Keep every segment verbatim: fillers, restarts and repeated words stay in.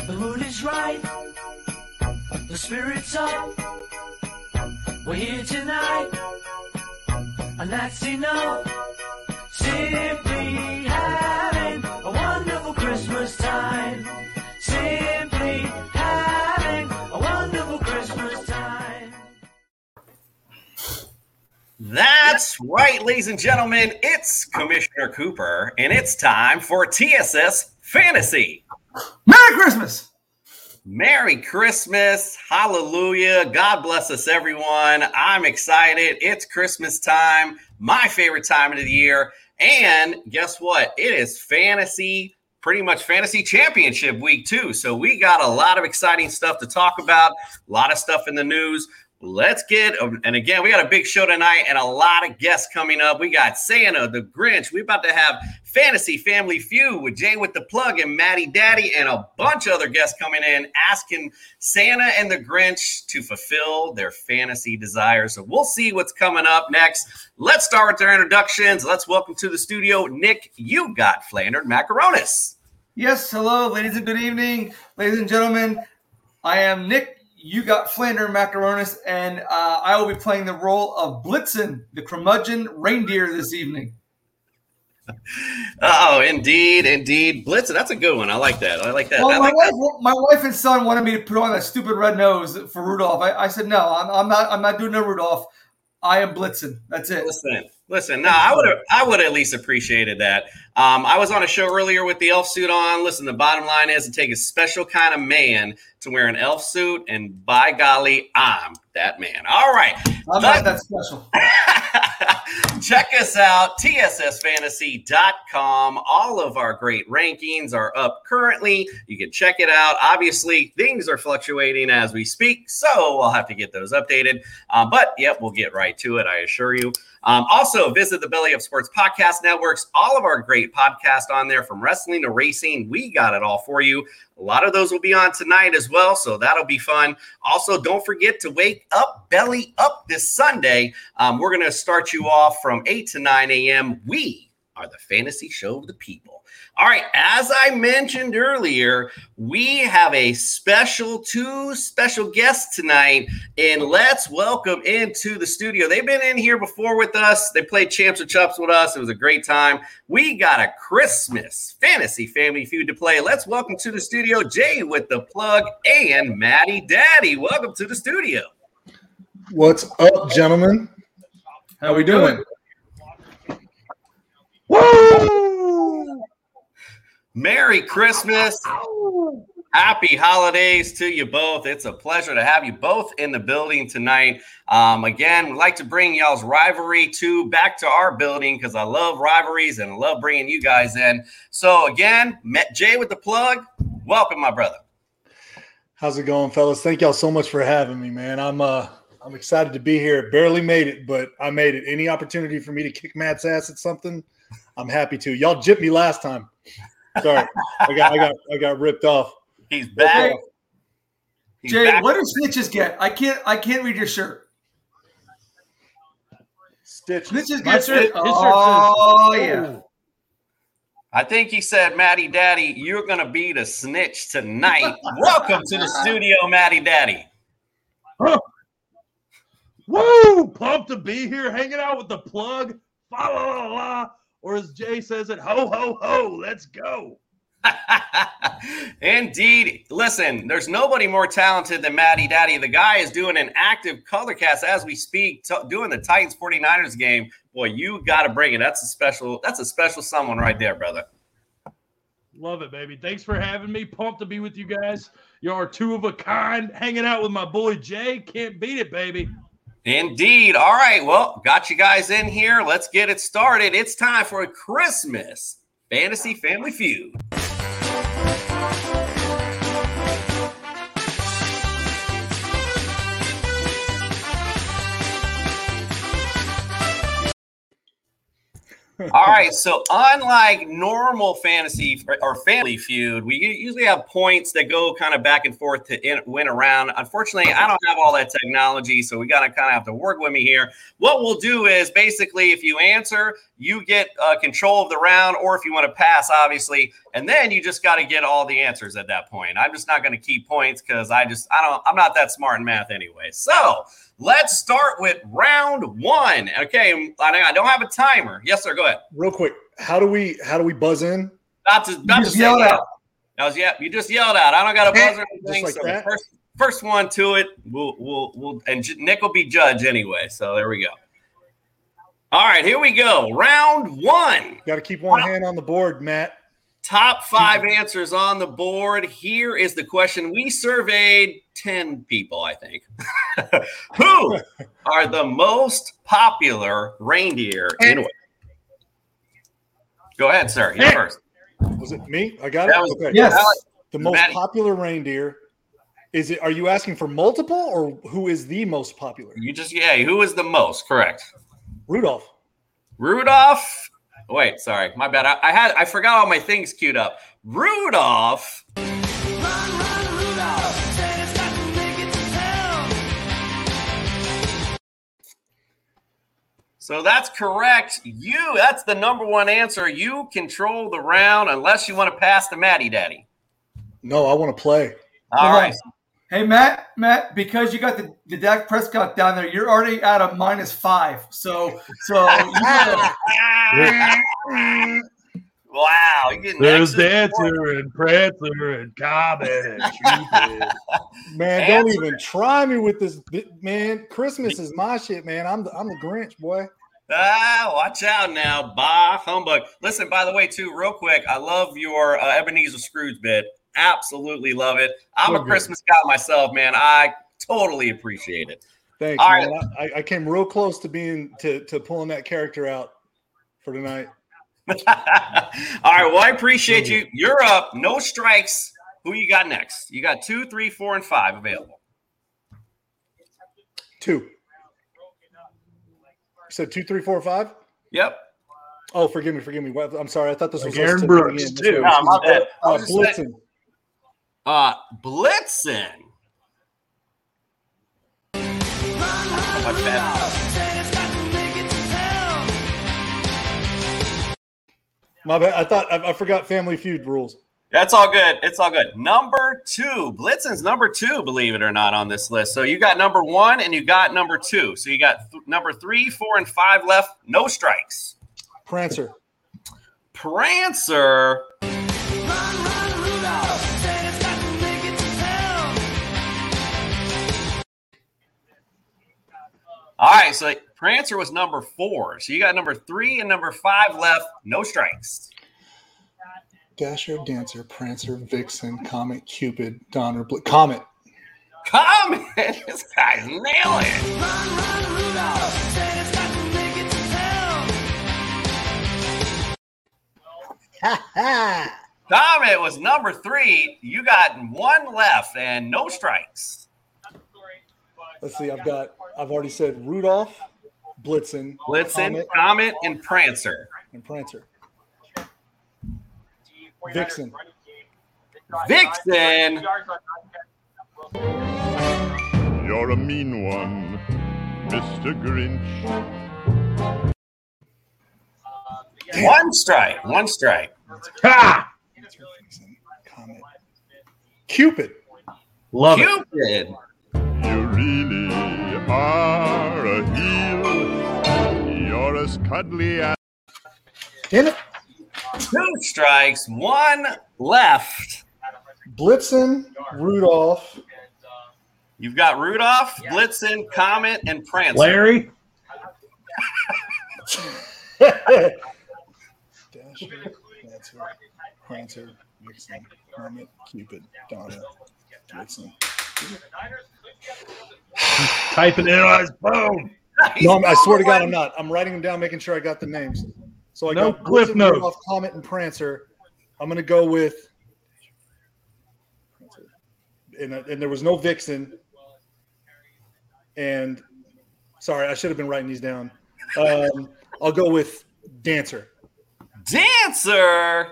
The mood is right. The spirit's up. We're here tonight. And that's enough. Simply having a wonderful Christmas time. Simply having a wonderful Christmas time. That's right, ladies and gentlemen. It's Commissioner Cooper, and it's time for T S S Fantasy. Merry Christmas! Merry Christmas. Hallelujah. God bless us, everyone. I'm excited. It's Christmas time, my favorite time of the year. And guess what? It is fantasy, pretty much fantasy championship week, too. So we got a lot of exciting stuff to talk about, a lot of stuff in the news. Let's get, and again, we got a big show tonight and a lot of guests coming up. We got Santa, the Grinch. We're about to have Fantasy Family Feud with Jay with the Plug and Maddie Daddy and a bunch of other guests coming in asking Santa and the Grinch to fulfill their fantasy desires. So we'll see what's coming up next. Let's start with their introductions. Let's welcome to the studio, Nick, you got Flandered Macaronis. Yes, hello, ladies and good evening. Ladies and gentlemen, I am Nick. You got Flandered Macaronis, and uh, I will be playing the role of Blitzen, the curmudgeon reindeer, this evening. Oh, indeed, indeed. Blitzen, that's a good one. I like that. I like that. Well, I my, like wife, that. my wife and son wanted me to put on that stupid red nose for Rudolph. I, I said, no, I'm, I'm not I'm not doing no Rudolph. I am Blitzen. That's it. Listen, listen. No, I would have, I would at least appreciated that. Um, I was on a show earlier with the elf suit on. Listen, the bottom line is it takes a special kind of man to wear an elf suit, and by golly, I'm that man. All right, I'm not that special. Check us out, T S S fantasy dot com. All of our great rankings are up currently. You can check it out. Obviously, things are fluctuating as we speak, so we'll have to get those updated. Um, but, yep, we'll get right to it, I assure you. Um, also, visit the Belly Up Sports Podcast Networks. All of our great podcasts on there, from wrestling to racing. We got it all for you. A lot of those will be on tonight as well, so that'll be fun. Also, don't forget to wake up, belly up this Sunday. Um, we're going to start you off from eight to nine a.m. We are the fantasy show of the people. All right, as I mentioned earlier, we have a special, two special guests tonight, and let's welcome into the studio. They've been in here before with us. They played Champs or Chups with us. It was a great time. We got a Christmas Fantasy Family Feud to play. Let's welcome to the studio Jay with the Plug and Maddie Daddy. Welcome to the studio. What's up, gentlemen? How we doing? Woo! Merry Christmas. Happy holidays to you both. It's a pleasure to have you both in the building tonight. Um, again, we'd like to bring y'all's rivalry to back to our building because I love rivalries and I love bringing you guys in. So again, met Jay with the Plug. Welcome, my brother. How's it going, fellas? Thank y'all so much for having me, man. I'm uh I'm excited to be here. Barely made it, but I made it. Any opportunity for me to kick Matt's ass at something, I'm happy to. Y'all gypped me last time. Sorry, I got I got I got ripped off. He's back. He's Jay, back. What do snitches get? I can't I can't read your shirt. Stitch. Snitches My get shirt- shirt. Oh yeah. I think he said, Maddie Daddy, you're going to be the snitch tonight. Welcome to the studio, Maddie Daddy. Huh. Woo! Pumped to be here, hanging out with the Plug. Fa la la la. Or as Jay says it, ho, ho, ho, let's go. Indeed. Listen, there's nobody more talented than Maddie Daddy. The guy is doing an active color cast as we speak, t- doing the Titans forty-niners game. Boy, you got to bring it. That's a special, that's a special someone right there, brother. Love it, baby. Thanks for having me. Pumped to be with you guys. You are two of a kind. Hanging out with my boy Jay. Can't beat it, baby. Indeed. All right. Well, got you guys in here. Let's get it started. It's time for a Christmas Fantasy Family Feud. All right, so unlike normal fantasy or family feud, we usually have points that go kind of back and forth to in, win around. Unfortunately, I don't have all that technology, so we got to kind of have to work with me here. What we'll do is basically if you answer, you get uh, control of the round, or if you want to pass, obviously, and then you just got to get all the answers at that point. I'm just not going to keep points because I just I don't I'm not that smart in math anyway. So let's start with round one. Okay, I don't have a timer. Yes, sir. Go ahead. Real quick, how do we how do we buzz in? Not to not to say yelled that. out. That was yeah. You just yelled out. I don't got a buzzer or anything. Just like so that? first first one to it. We'll we'll we'll and Nick will be judge anyway. So there we go. All right, here we go. Round one. Got to keep one hand on the board, Matt. Top five answers on the board. Here is the question. We surveyed ten people, I think. Who are the most popular reindeer in Wales? Go ahead, sir. You first. Was it me? I got it. That was- Okay. Yes. The most Matt. popular reindeer. Is it? Are you asking for multiple, or who is the most popular? You just yeah. Who is the most? Correct. Rudolph. Rudolph. Wait, sorry, my bad. I, I had I forgot all my things queued up. Rudolph. So that's correct. You, that's the number one answer. You control the round unless you want to pass to Matty Daddy. No, I want to play. All Hold on. right. Hey, Matt, Matt, because you got the, the Dak Prescott down there, you're already at a minus five. So, so you gotta, Wow, you're getting There's excellent points. Dancer and Prancer and Comet and Cupid. Man, don't Answer. even try me with this, bi- man. Christmas is my shit, man. I'm the I'm the Grinch, boy. Ah, watch out now, bah humbug. Listen, by the way, too, real quick, I love your uh, Ebenezer Scrooge bit. Absolutely love it. I'm So a good. Christmas guy myself, man. I totally appreciate it. Thanks, All man. I, I came real close to being to to pulling that character out for tonight. All right, well, I appreciate you. You're up. No strikes. Who you got next? You got two, three, four, and five available. Two. You said two, three, four, five. Yep. Oh, forgive me, forgive me. What- I'm sorry. I thought this was Like us Aaron tipping Brooks, in. too. No, my bad. I Uh, was just saying- Blitzen. Uh, Blitzen. My bad. My bad. I thought I, I forgot Family Feud rules. That's all good. It's all good. Number two. Blitzen's number two, believe it or not, on this list. So you got number one and you got number two. So you got th- number three, four, and five left. No strikes. Prancer. Prancer. All right, so Prancer was number four. So you got number three and number five left. No strikes. Dasher, Dancer, Prancer, Vixen, Comet, Cupid, Donner, Bl- Comet. Comment. This guy's nailing it. Comet was number three. You got one left and no strikes. Let's see. I've got. I've already said Rudolph, Blitzen, Blitzen, Comet, Comet, and Prancer. and Prancer. Vixen. Vixen. You're a mean one, Mister Grinch. One strike. One strike. Ha! Vixen, Comet. Cupid. Love it. Cupid. You really are a heel. You're as cuddly as Damn it. Two strikes. One left. Blitzen, Rudolph. You've got Rudolph, Blitzen, Comet, and Prancer. Larry. Dasher, Dancer, Prancer, Vixen, Comet, Cupid, Donner, Blitzen. Typing it on his phone. No, I'm, I swear to God, I'm not. I'm writing them down, making sure I got the names. So I No got cliff Blitzen, notes. Rudolph, Comet, and Prancer. I'm going to go with, and, and there was no Vixen. And sorry, I should have been writing these down. Um, I'll go with Dancer. Dancer.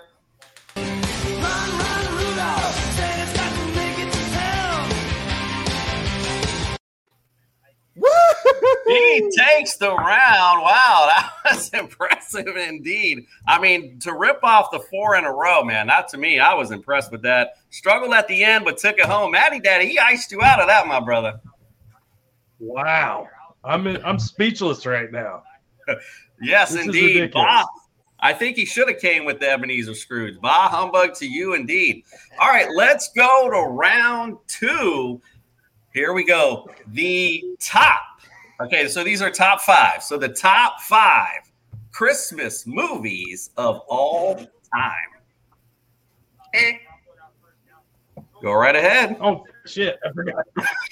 He takes the round. Wow, that was impressive indeed. I mean, to rip off the four in a row, man, that to me, I was impressed with that. Struggled at the end, but took it home. Matty Daddy, he iced you out of that, my brother. Wow. I'm in, I'm speechless right now. Yes, This is indeed. ridiculous. Bah, I think he should have came with the Ebenezer Scrooge. Bah humbug to you indeed. All right, let's go to round two. Here we go. The top. Okay, so these are top five. So the top five Christmas movies of all time. Eh. Go right ahead. Oh, shit. I forgot.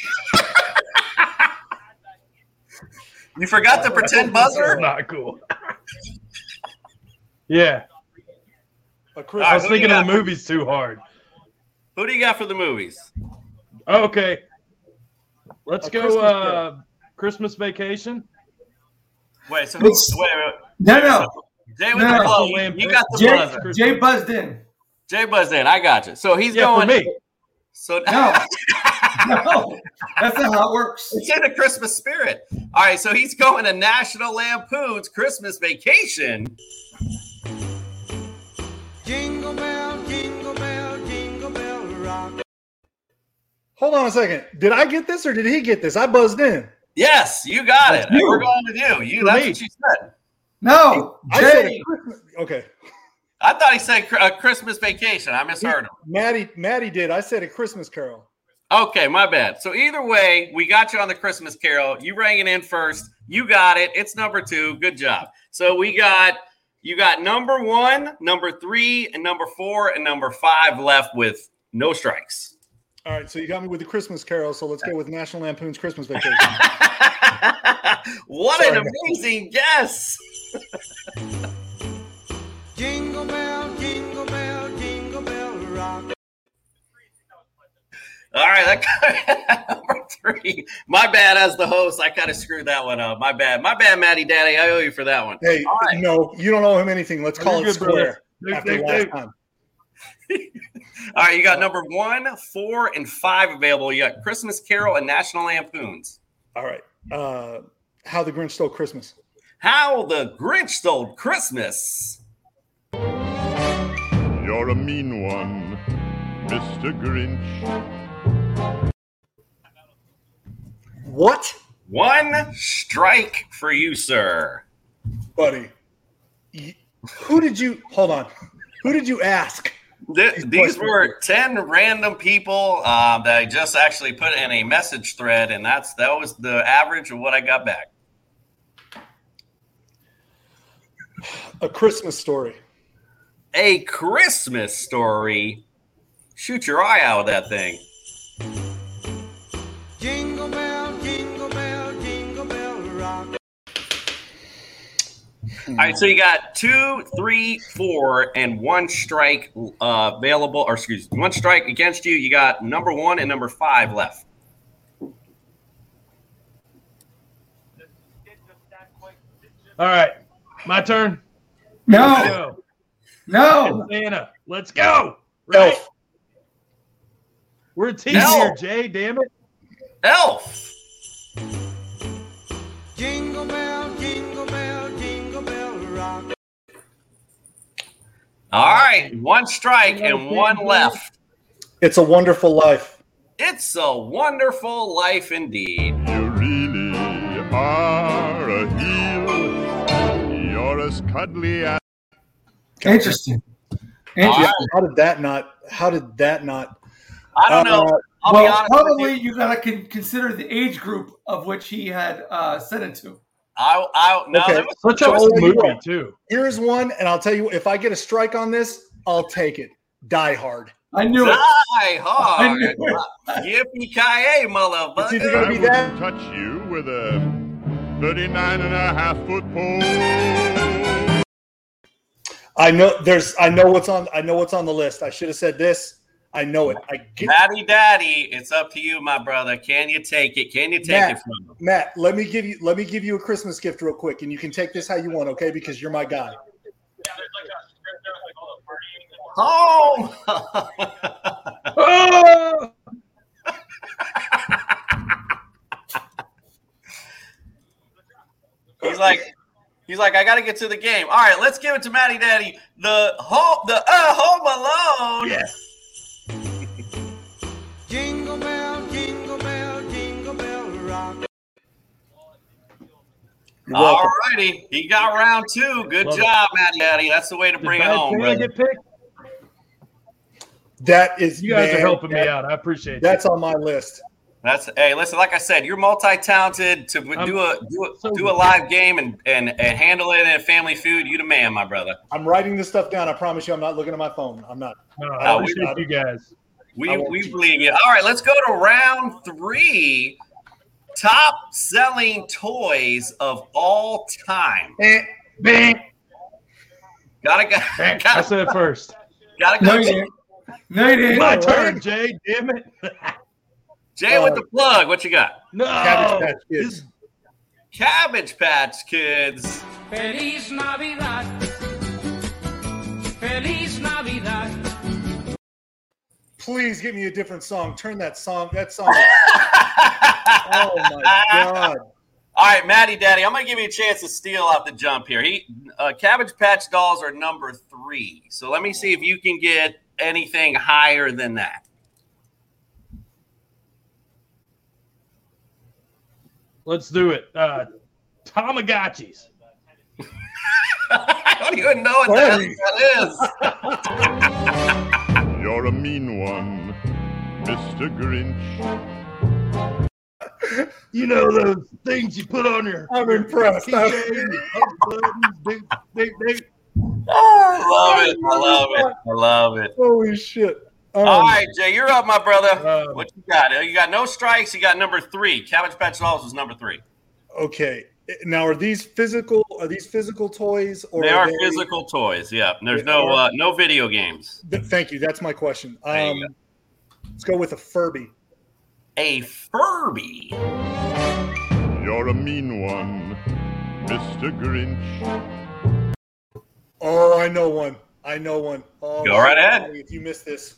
You forgot the pretend That's buzzer? not cool. Yeah. A I Christmas, was who do you thinking of got? the movies too hard. Who do you got for the movies? Okay. Let's A go Christmas uh, Christmas Vacation. Wait, so who? It's- Wait, wait. No, no. Jay with No. the blow. You, you got the Jay, buzzer. Jay buzzed in. Jay buzzed in. I got you. So he's Yeah, going. for me. So No. No. That's not how it works. it's in the Christmas spirit. All right, so he's going to National Lampoon's Christmas Vacation. Jingle bell, jingle bell, jingle bell rock. hold on a second. Did I get this or did he get this? I buzzed in. Yes, you got it. That's you. We're going to you. You. For That's me. what you said. No. I said a Jay. Christmas. Okay. I thought he said a Christmas Vacation. I misheard him. Maddie, Maddie did. I said a Christmas Carol. Okay, my bad. So either way, we got you on the Christmas Carol. You rang it in first. You got it. It's number two. Good job. So we got you got number one, number three, and number four, and number five left with no strikes. All right, so you got me with the Christmas Carol, so let's go with National Lampoon's Christmas Vacation. What Sorry, an guys. amazing guess. Jingle bell, jingle bell, jingle bell rock. All right, that number three. My bad as the host. I kind of screwed that one up. My bad. My bad, Matty Daddy. I owe you for that one. Hey, All right. no, you don't owe him anything. Let's Oh, call you're it good, brother. square Dude, after dude, last dude. time. All right, you got number one, four, and five available. You got Christmas Carol and National Lampoons. All right. Uh, How the Grinch Stole Christmas. How the Grinch Stole Christmas. You're a mean one, Mister Grinch. What? One strike for you, sir. Buddy. Y- Who did you hold on? Who did you ask? Th- These these questions. were ten random people um, that I just actually put in a message thread, and that's that was the average of what I got back. A Christmas Story. A Christmas Story. Shoot your eye out with that thing. Jingle bell, jingle bell, jingle bell rock. All right, so you got two, three, four, and one strike uh, available, or excuse me, one strike against you. You got number one and number five left. All right. My turn. No. Let's go. No. Santa. Let's go. Right? Elf. We're a team Elf. here, Jay. Damn it. Elf. Jingle bell, jingle bell, jingle bell rock. All right, one strike and one left. It's a Wonderful Life. It's a wonderful life indeed. You really are a heel. You're as cuddly as Interesting. All Interesting. right. How did that not? How did that not? I don't know. Uh, I'll be Well, honest with probably you. you gotta con- consider the age group of which he had uh, sent it to. I, I, no, Okay. there was Such So an I'll old tell you movie, what. too. Here's one, and I'll tell you if I get a strike on this, I'll take it. Die Hard. I knew it. Die I Hard. knew it. Yippee-ki-yay, It's either motherfucker. gonna I be wouldn't that. touch you with a thirty-nine and a half foot pole. I know there's. I know what's on. I know what's on the list. I should have said this. I know it. I get Daddy, daddy, it's up to you, my brother. Can you take it? Can you take Matt. it from him? Matt. Let me give you. Let me give you a Christmas gift real quick, and you can take this how you want, okay? Because you're my guy. home. Oh! He's like, he's like, I got to get to the game. All right, let's give it to Matty Daddy. The home, the uh, Home Alone. Yes. Jingle bell, jingle bell, jingle bell rock. All righty, he got round two. Good Love job, Matty Daddy. That's the way to Did bring it Bad home, Santa brother. get picked? That is, You guys man, are helping that- me out. I appreciate That's on my list. That's hey, listen. Like I said, you're multi-talented to do a do a so do a live game and, and and handle it in a family food. You the man, my brother. I'm writing this stuff down. I promise you, I'm not looking at my phone. I'm not. it. No, No, I we- appreciate you guys. We I won't we cheat. believe you. All right, let's go to round three. Top selling toys of all time. Bang. Gotta go. I Gotta, said it first. gotta No, go. you didn't. No, you didn't. My turn, Jay. Damn it. Jay with the plug. What you got? No. Cabbage Patch Kids. Cabbage Patch Kids. Feliz Navidad. Feliz Navidad. Please give me a different song. Turn that song. That song. Oh my god. All right, Matty Daddy, I'm going to give you a chance to steal out the jump here. He, uh, Cabbage Patch Dolls are number three. So let me see if you can get anything higher than that. Let's do it. Uh, Tamagotchis. I don't even know what the hell that is. You're a mean one, Mister Grinch. You know those things you put on your I'm impressed. keychain, your buttons, ding, ding, ding. I love it. I love it. I love it. Holy shit. Um, All right, Jay, you're up, my brother. Uh, What you got? You got no strikes. You got number three. Cabbage Patch Dolls was number three. Okay. Now, are these physical? Are these physical toys, or They are they- physical toys. Yeah. There's They no are- uh, no video games. Th- Thank you. That's my question. There you Um, let's go with a Furby. A Furby. You're a mean one, Mister Grinch. Oh, I know one. I know one. Oh, Go right ahead. If you missed this,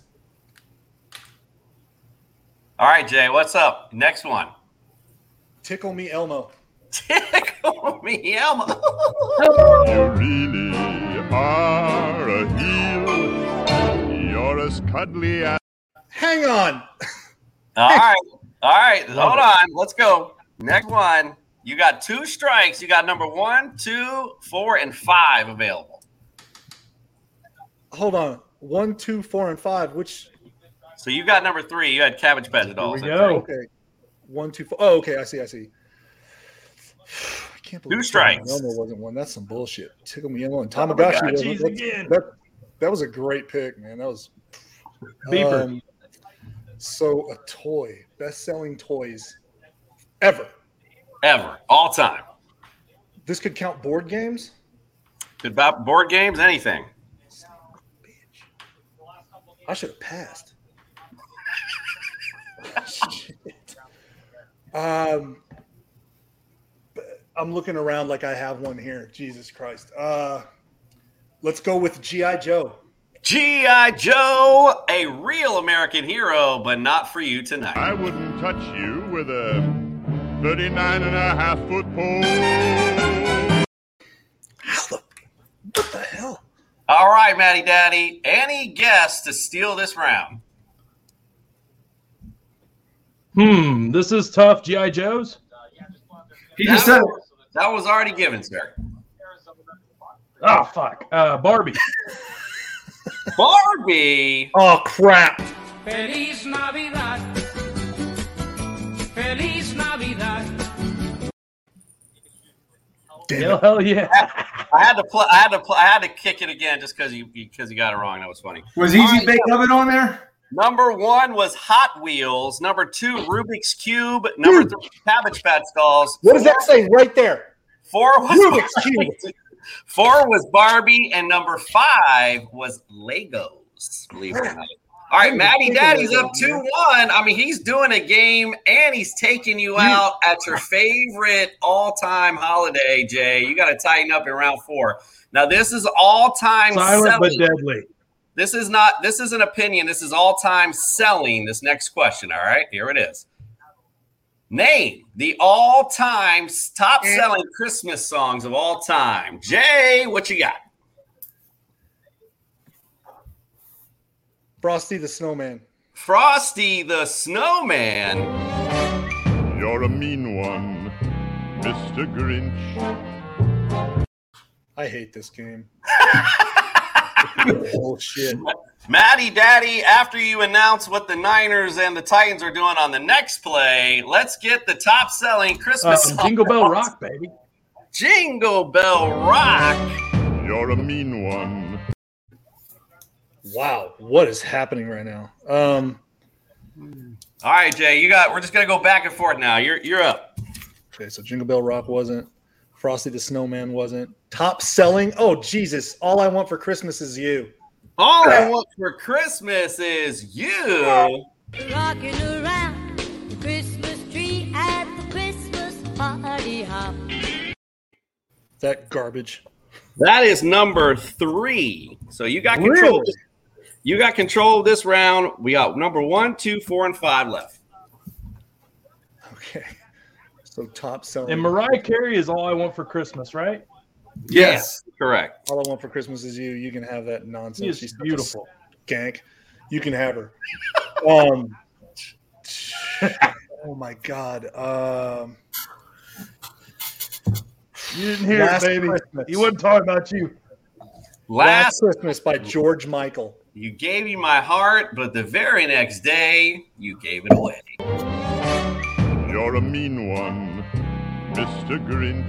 All right, Jay, what's up? Next one. Tickle Me Elmo. Tickle me, Elmo. You really are a heel. You're as cuddly as. Hang on. All right. All right. Hold on. Let's go. Next one. You got two strikes. You got number one, two, four, and five available. Hold on. One, two, four, and five. Which? So you got number three. You had Cabbage Patch Dolls. Here we go. Okay. One, two, four. Oh, okay. I see. I see. I can't believe Two strikes. Tickle Me Elmo wasn't one. That's some bullshit. Tickle Me Elmo and Tamagotchi. Tamagotchis wasn't- again. That, that was a great pick, man. That was. Beeper. Um, so a toy, best-selling toys ever. Ever. All time. This could count board games. Good about board games, anything. I should have passed. Shit. Um, but I'm looking around like I have one here. Jesus Christ. Uh, let's go with G I. Joe. G I. Joe, a real American hero, but not for you tonight. I wouldn't touch you with a thirty-nine and a half foot pole. How the? What the hell? All right, Matty Daddy. Any guess to steal this round? Hmm. This is tough. G I. Joe's. He just said it. That was already given, sir. Oh fuck. Uh, Barbie. Barbie. Oh crap! Feliz Navidad. Feliz Navidad. Damn Hell, it. hell yeah. I had to play. I had to. Play, I had to kick it again just because you because you got it wrong. That was funny. Was All Easy right, Bake Oven on there? Number one was Hot Wheels. Number two, Rubik's Cube. Number Dude. three, Cabbage Patch Dolls. What does that say right there? Four was Rubik's Cube. Four was Barbie, and number five was Legos. Believe it or not. All right, I Matty didn't think Daddy's of up Legos, two man. one. I mean, he's doing a game, and he's taking you out at your favorite all-time holiday, Jay. You got to tighten up in round four. Now, this is all-time Silent but selling. deadly. This is not, this is an opinion. This is all-time selling. This next question, all right? Here it is. Name the all-time top-selling Christmas songs of all time. Jay, what you got? Frosty the Snowman. Frosty the Snowman. You're a mean one, Mister Grinch. I hate this game. Bullshit. Matty Daddy, after you announce what the Niners and the Titans are doing on the next play, let's get the top-selling Christmas Um, song. Jingle Bell Rock, baby. Jingle Bell Rock. You're a mean one. Wow, what is happening right now? Um, All right, Jay, you got. We're just gonna go back and forth now. You're you're up. okay, so Jingle Bell Rock wasn't. Frosty the Snowman wasn't. Top selling? Oh, Jesus. All I Want for Christmas Is You. All I want for Christmas is you. Rocking around the Christmas tree at the Christmas party hop. That garbage. That is number three. So you got control. Really? You got control of this round. We got number one, two, four, and five left. Okay. So top selling. And Mariah Carey is All I Want for Christmas, right? Yes, correct. All I Want for Christmas Is You. You can have that nonsense. She is She's such a beautiful. Skank. You can have her. Um. Oh my God. Um. You didn't hear Last it, baby. Christmas. He wasn't talking about you. Last, Last Christmas by George Michael. you gave me my heart, but the very next day you gave it away. You're a mean one, Mister Grinch.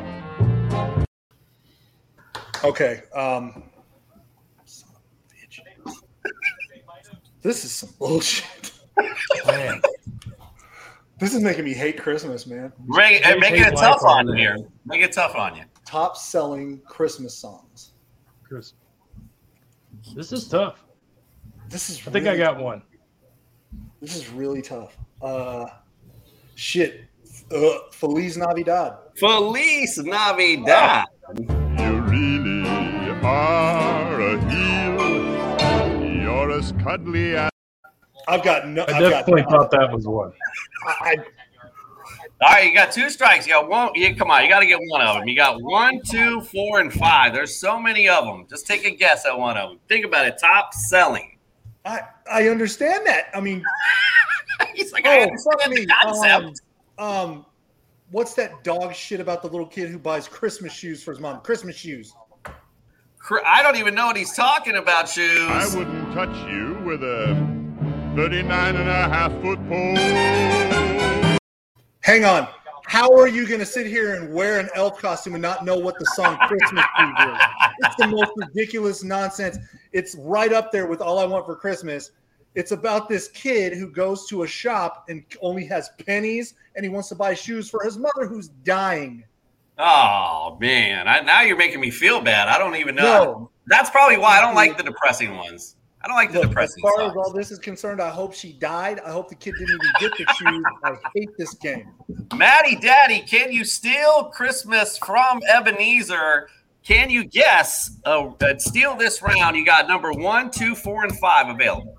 Okay. Um. Son of a bitch. This is some bullshit. Man. This is making me hate Christmas, man. Make, They make take it tough life on on you it. here. Make it tough on you. Top selling Christmas songs. Chris. This is tough. This is. I think really, I got one. This is really tough. Uh, shit. Uh, Feliz Navidad. Feliz Navidad. You really are a heel. You're as cuddly as I've got no. I I've definitely got, thought that was one. I, All right, you got two strikes. You got one. You, come on, you got to get one of them. You got one, two, four, and five. There's so many of them. Just take a guess at one of them. Think about it. Top selling. I, I understand that. I mean, He's like, I oh, understand fuck the me. concept. Um, um, what's that dog shit about the little kid who buys Christmas shoes for his mom? Christmas shoes. Cr- I don't even know what he's talking about, shoes. I wouldn't touch you with a thirty-nine and a half foot pole. Hang on. How are you going to sit here and wear an elf costume and not know what the song Christmas Eve is? It's the most ridiculous nonsense. It's right up there with All I Want for Christmas. It's about this kid who goes to a shop and only has pennies, and he wants to buy shoes for his mother who's dying. Oh man, I, now you're making me feel bad. I don't even know. No. That's probably why I don't like the depressing ones. I don't like the Look, as depressing far songs. as all this is concerned, I hope she died. I hope the kid didn't even get the shoes. I hate this game. Maddie Daddy, can you steal Christmas from Ebenezer? Can you guess? Uh, uh, steal this round. You got number one, two, four, and five available.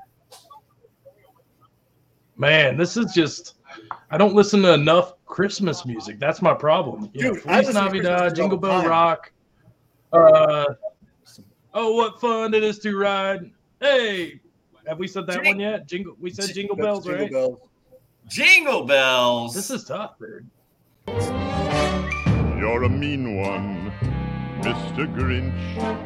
Man, this is just. I don't listen to enough Christmas music. That's my problem. You know, Dude, I Feliz listen to Christmas Navidad, music Jingle all the Bell time. Rock. Uh, oh, what fun it is to ride! Hey, have we said that Jing- one yet? Jingle. We said Jingle That's Bells, Jingle right? Bells. Jingle bells. This is tough, dude. You're a mean one, Mister Grinch.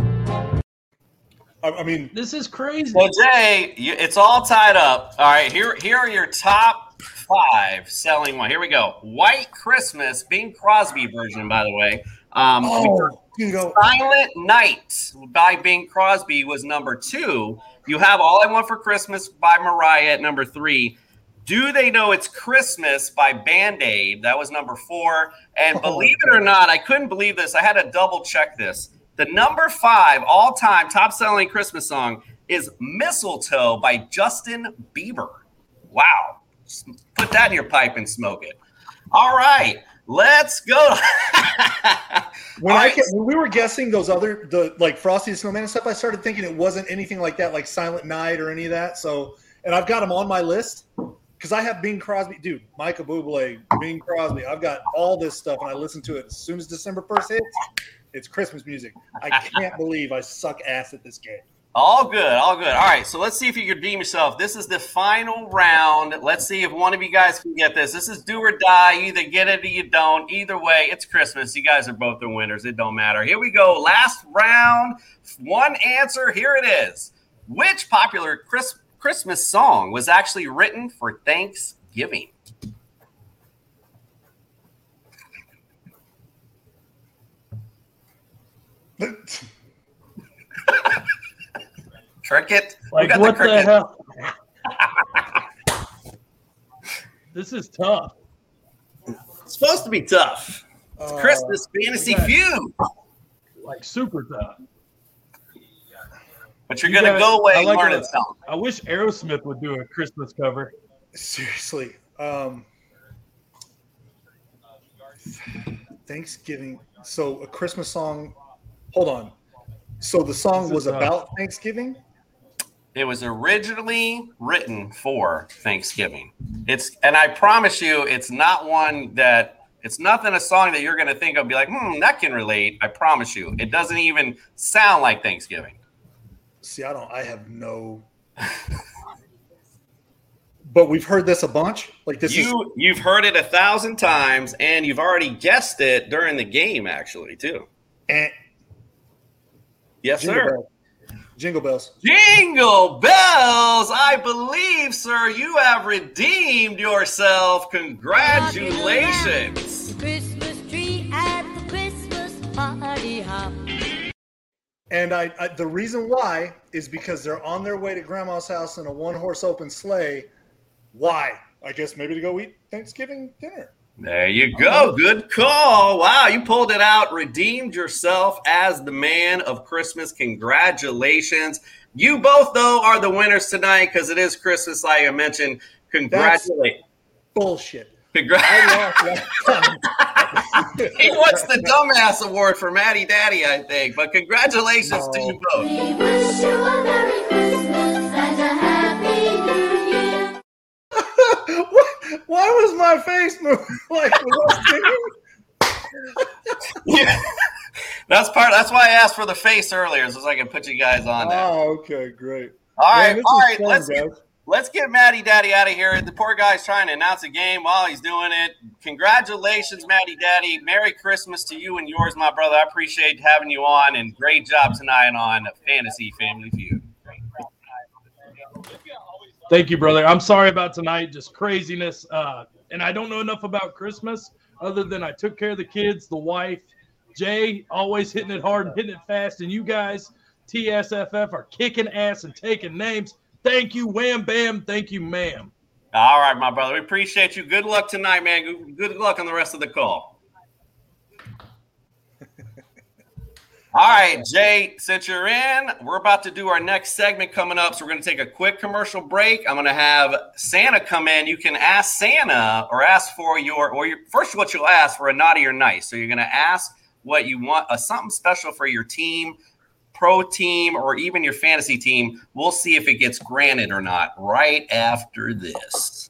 I, I mean, This is crazy. Well, Jay, you, it's all tied up. All right, here, here are your top five selling one. Here we go. White Christmas, Bing Crosby version, by the way. Um, oh, dude, oh, Silent Night by Bing Crosby was number two. You have All I Want for Christmas by Mariah at number three. Do They Know It's Christmas by Band-Aid. That was number four. And Oh, believe it or not, I couldn't believe this. I had to double check this. The number five all-time top-selling Christmas song is Mistletoe by Justin Bieber. Wow. Just put that in your pipe and smoke it. All right. Let's go. When All I right. kept, when we were guessing those other the like Frosty the Snowman and stuff, I started thinking it wasn't anything like that, like Silent Night or any of that. So, and I've got them on my list because I have Bing Crosby, dude, Michael Bublé, Bing Crosby. I've got all this stuff, and I listen to it as soon as December first hits. It's Christmas music. I can't believe I suck ass at this game. All good, all good. All right, so let's see if you can redeem yourself. This is the final round. Let's see if one of you guys can get this. This is do or die. You either get it or you don't. Either way, it's Christmas. You guys are both the winners. It don't matter. Here we go. Last round. One answer. Here it is. Which popular Chris- Christmas song was actually written for Thanksgiving? Cricket. Who Like, got what the, cricket? hell? This is tough. It's supposed to be tough. It's Uh, Christmas Fantasy okay. Feud. Like, super tough. But you're You going to guys- go away I and like learn a- it song. I wish Aerosmith would do a Christmas cover. Seriously. Um, Thanksgiving. So a Christmas song. Hold on. So the song This was is, uh, about Thanksgiving? It was originally written for Thanksgiving. It's and I promise you, it's not one that it's nothing a song that you're going to think of, be like, hmm, that can relate. I promise you, it doesn't even sound like Thanksgiving. See, I don't. I have no. But we've heard this a bunch. Like this is. You you've heard it a thousand times, and you've already guessed it during the game, actually, too. Eh, Yes, jingle sir. bells. Jingle bells. Jingle bells! I believe, sir, you have redeemed yourself. Congratulations. The Christmas tree at the Christmas party hop. And I, I, the reason why is because they're on their way to Grandma's house in a one-horse open sleigh. Why? I guess maybe to go eat Thanksgiving dinner. There you go. Good call. Wow, you pulled it out. Redeemed yourself as the man of Christmas. Congratulations. You both, though, are the winners tonight because it is Christmas, like I mentioned. Congratulations. Bullshit. Congra- I lost last time. he wants the dumbass award for Maddie Daddy, I think. But congratulations to No. you both. We wish you a Merry Christmas and a Happy New Year. What? Why was my face moving? Like, was I singing? Yeah. That's part. That's why I asked for the face earlier, so I can put you guys on there. Oh, okay, great. All right, Man, this all is right. fun, Let's guys. get, let's get Matty Daddy out of here. The poor guy's trying to announce a game while he's doing it. Congratulations, Matty Daddy. Merry Christmas to you and yours, my brother. I appreciate having you on, and great job tonight on Fantasy Family Feud. Thank you, brother. I'm sorry about tonight, just craziness. Uh, and I don't know enough about Christmas other than I took care of the kids, the wife, Jay, always hitting it hard and hitting it fast. And you guys, T S F F, are kicking ass and taking names. Thank you, wham, bam. Thank you, ma'am. All right, my brother. We appreciate you. Good luck tonight, man. Good, good luck on the rest of the call. All right, Jay, since you're in, we're about to do our next segment coming up. So we're going to take a quick commercial break. I'm going to have Santa come in. You can ask Santa or ask for your, or your, first what you'll ask for a naughty or nice. So you're going to ask what you want, uh, something special for your team, pro team, or even your fantasy team. We'll see if it gets granted or not right after this.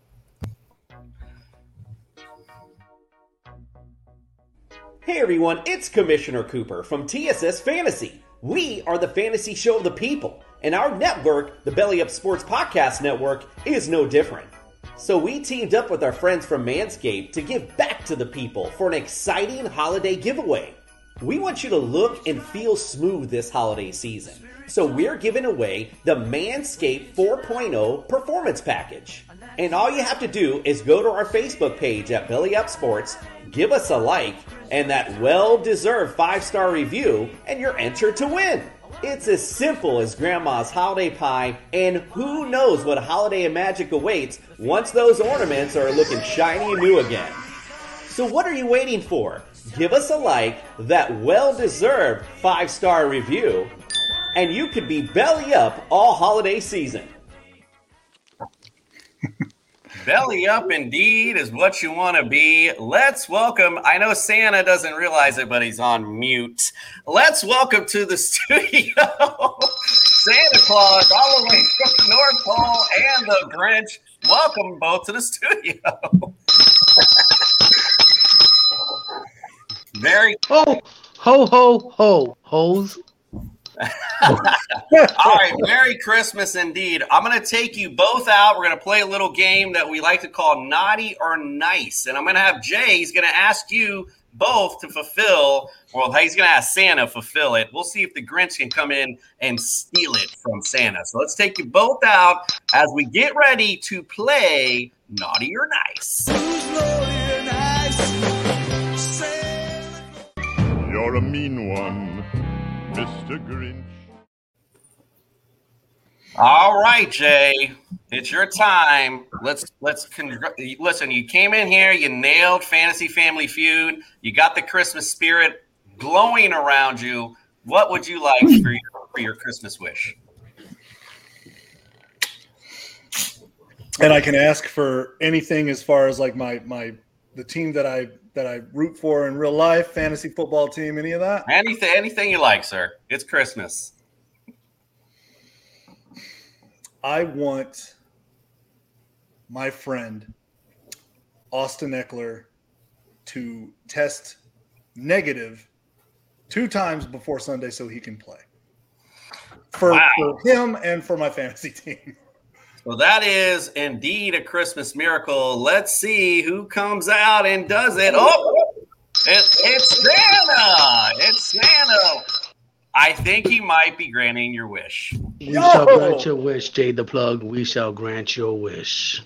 Hey everyone, it's Commissioner Cooper from T S S Fantasy. We are the fantasy show of the people, and our network, the Belly Up Sports Podcast Network, is no different. So we teamed up with our friends from Manscaped to give back to the people for an exciting holiday giveaway. We want you to look and feel smooth this holiday season, so we're giving away the Manscaped four point oh Performance Package. And all you have to do is go to our Facebook page at Belly Up Sports, give us a like, and that well-deserved five-star review, and you're entered to win. It's as simple as Grandma's holiday pie, and who knows what holiday magic awaits once those ornaments are looking shiny and new again. So what are you waiting for? Give us a like, that well-deserved five-star review, and you could be belly up all holiday season. Belly up indeed is what you want to be. Let's welcome, I know Santa doesn't realize it, but he's on mute. Let's welcome to the studio Santa Claus all the way from the North Pole and the Grinch. Welcome both to the studio. Very Ho, ho, ho, ho, hoes. All right, Merry Christmas indeed. I'm going to take you both out. We're going to play a little game that we like to call Naughty or Nice. And I'm going to have Jay, he's going to ask you both to fulfill, well, he's going to ask Santa to fulfill it. We'll see if the Grinch can come in and steal it from Santa. So let's take you both out as we get ready to play Naughty or Nice. You're a mean one, Mister Grinch. All right, Jay, it's your time. Let's let's con- listen. You came in here, you nailed Fantasy Family Feud. You got the Christmas spirit glowing around you. What would you like for your, for your Christmas wish? And I can ask for anything as far as like my my the team that I that I root for in real life, fantasy football team, any of that? Anything, anything you like, sir. It's Christmas. I want my friend Austin Eckler to test negative two times before Sunday so he can play. For, Wow. for him and for my fantasy team. Well, that is indeed a Christmas miracle. Let's see who comes out and does it. Oh, it, it's Santa. It's Santa. I think he might be granting your wish. We Yo! shall grant your wish, Jay the Plug. We shall grant your wish.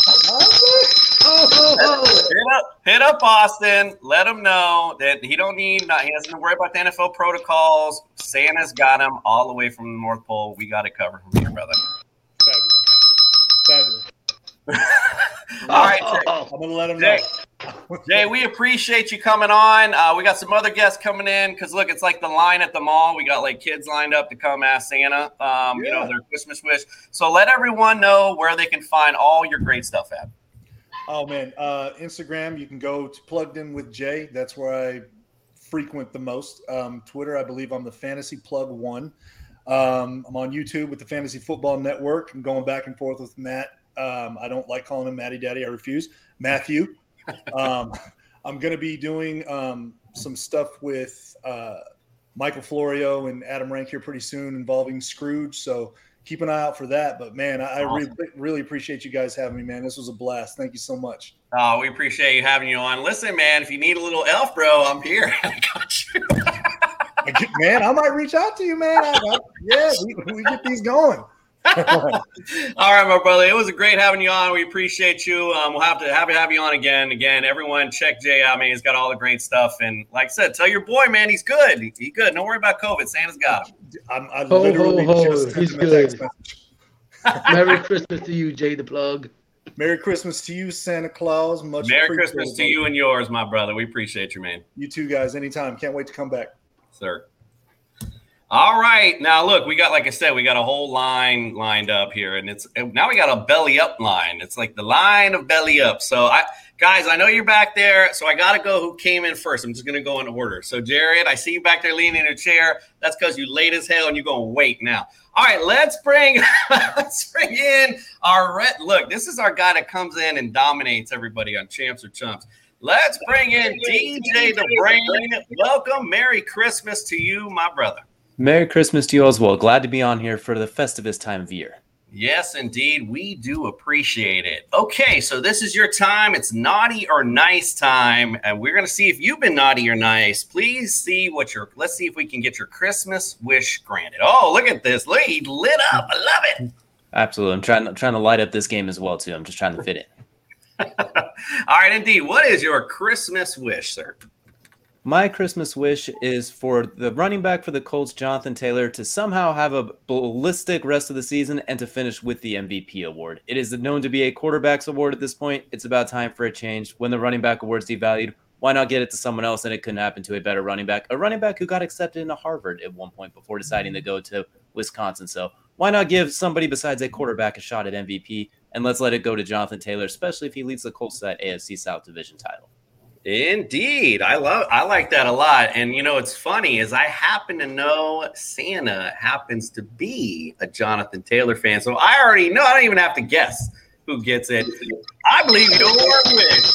Oh, oh, oh. Hit up, hit up Austin. Let him know that he don't need, not, he doesn't have to worry about the N F L protocols. Santa's got him all the way from the North Pole. We got it covered from here, brother. Fabulous. Fabulous. All right, Jay. I'm going to let him know. Jay, Jay, we appreciate you coming on. Uh, we got some other guests coming in because, look, it's like the line at the mall. We got, like, kids lined up to come ask Santa, um, you know, Yeah. their Christmas wish. So let everyone know where they can find all your great stuff at. Oh, man. Uh, Instagram, you can go to Plugged In with Jay. That's where I frequent the most. Um, Twitter, I believe I'm the Fantasy Plug One. Um, I'm on YouTube with the Fantasy Football Network. I'm going back and forth with Matt. Um, I don't like calling him Matty Daddy. I refuse. Matthew. Um, I'm going to be doing um, some stuff with uh, Michael Florio and Adam Rank here pretty soon involving Scrooge. So keep an eye out for that. But, man, I, I really, really appreciate you guys having me, man. This was a blast. Thank you so much. Oh, we appreciate you having you on. Listen, man, if you need a little elf, bro, I'm here. I got you. I get- man, I might reach out to you, man. I, I, yeah, we, we get these going. All right, my brother. It was a great having you on. We appreciate you. Um, we'll have to have, have you on again. Again, everyone, check Jay out, man. He's got all the great stuff. And like I said, tell your boy, man, he's good. He, he's good. Don't worry about COVID. Santa's got him. I'm, I Ho, literally ho, ho. just sent He's him a text good. message. Merry Christmas to you, Jay the Plug. Merry Christmas to you, Santa Claus. Much Merry appreciated, Christmas to brother. you and yours, my brother. We appreciate you, man. You too, guys. Anytime. Can't wait to come back. Sir. All right. Now, look, we got, like I said, we got a whole line lined up here, and it's now we got a belly up line. It's like the line of belly up. So, I guys, I know you're back there, so I got to go who came in first. I'm just going to go in order. So, Jared, I see you back there leaning in a chair. That's because you late as hell, and you're going to wait now. All right, let's bring let's bring in our red. Look, this is our guy that comes in and dominates everybody on Champs or Chumps. Let's bring in D J the Brain. Welcome. Merry Christmas to you, my brother. Merry Christmas to you as well. Glad to be on here for the festivus time of year. Yes, indeed. We do appreciate it. Okay, so this is your time. It's naughty or nice time. And we're going to see if you've been naughty or nice. Please see what your, let's see if we can get your Christmas wish granted. Oh, look at this. Look, he lit up. I love it. Absolutely. I'm trying, trying to light up this game as well, too. I'm just trying to fit it. All right, indeed. What is your Christmas wish, sir? My Christmas wish is for the running back for the Colts, Jonathan Taylor, to somehow have a ballistic rest of the season and to finish with the M V P award. It is known to be a quarterback's award at this point. It's about time for a change. When the running back award's devalued, why not get it to someone else? And it couldn't happen to a better running back, a running back who got accepted into Harvard at one point before deciding to go to Wisconsin. So why not give somebody besides a quarterback a shot at M V P? and let's let it go to Jonathan Taylor, especially if he leads the Colts to that A F C South Division title. Indeed. I love I like that a lot. And you know, it's funny is I happen to know Santa happens to be a Jonathan Taylor fan. So I already know, I don't even have to guess who gets it. I believe your wish.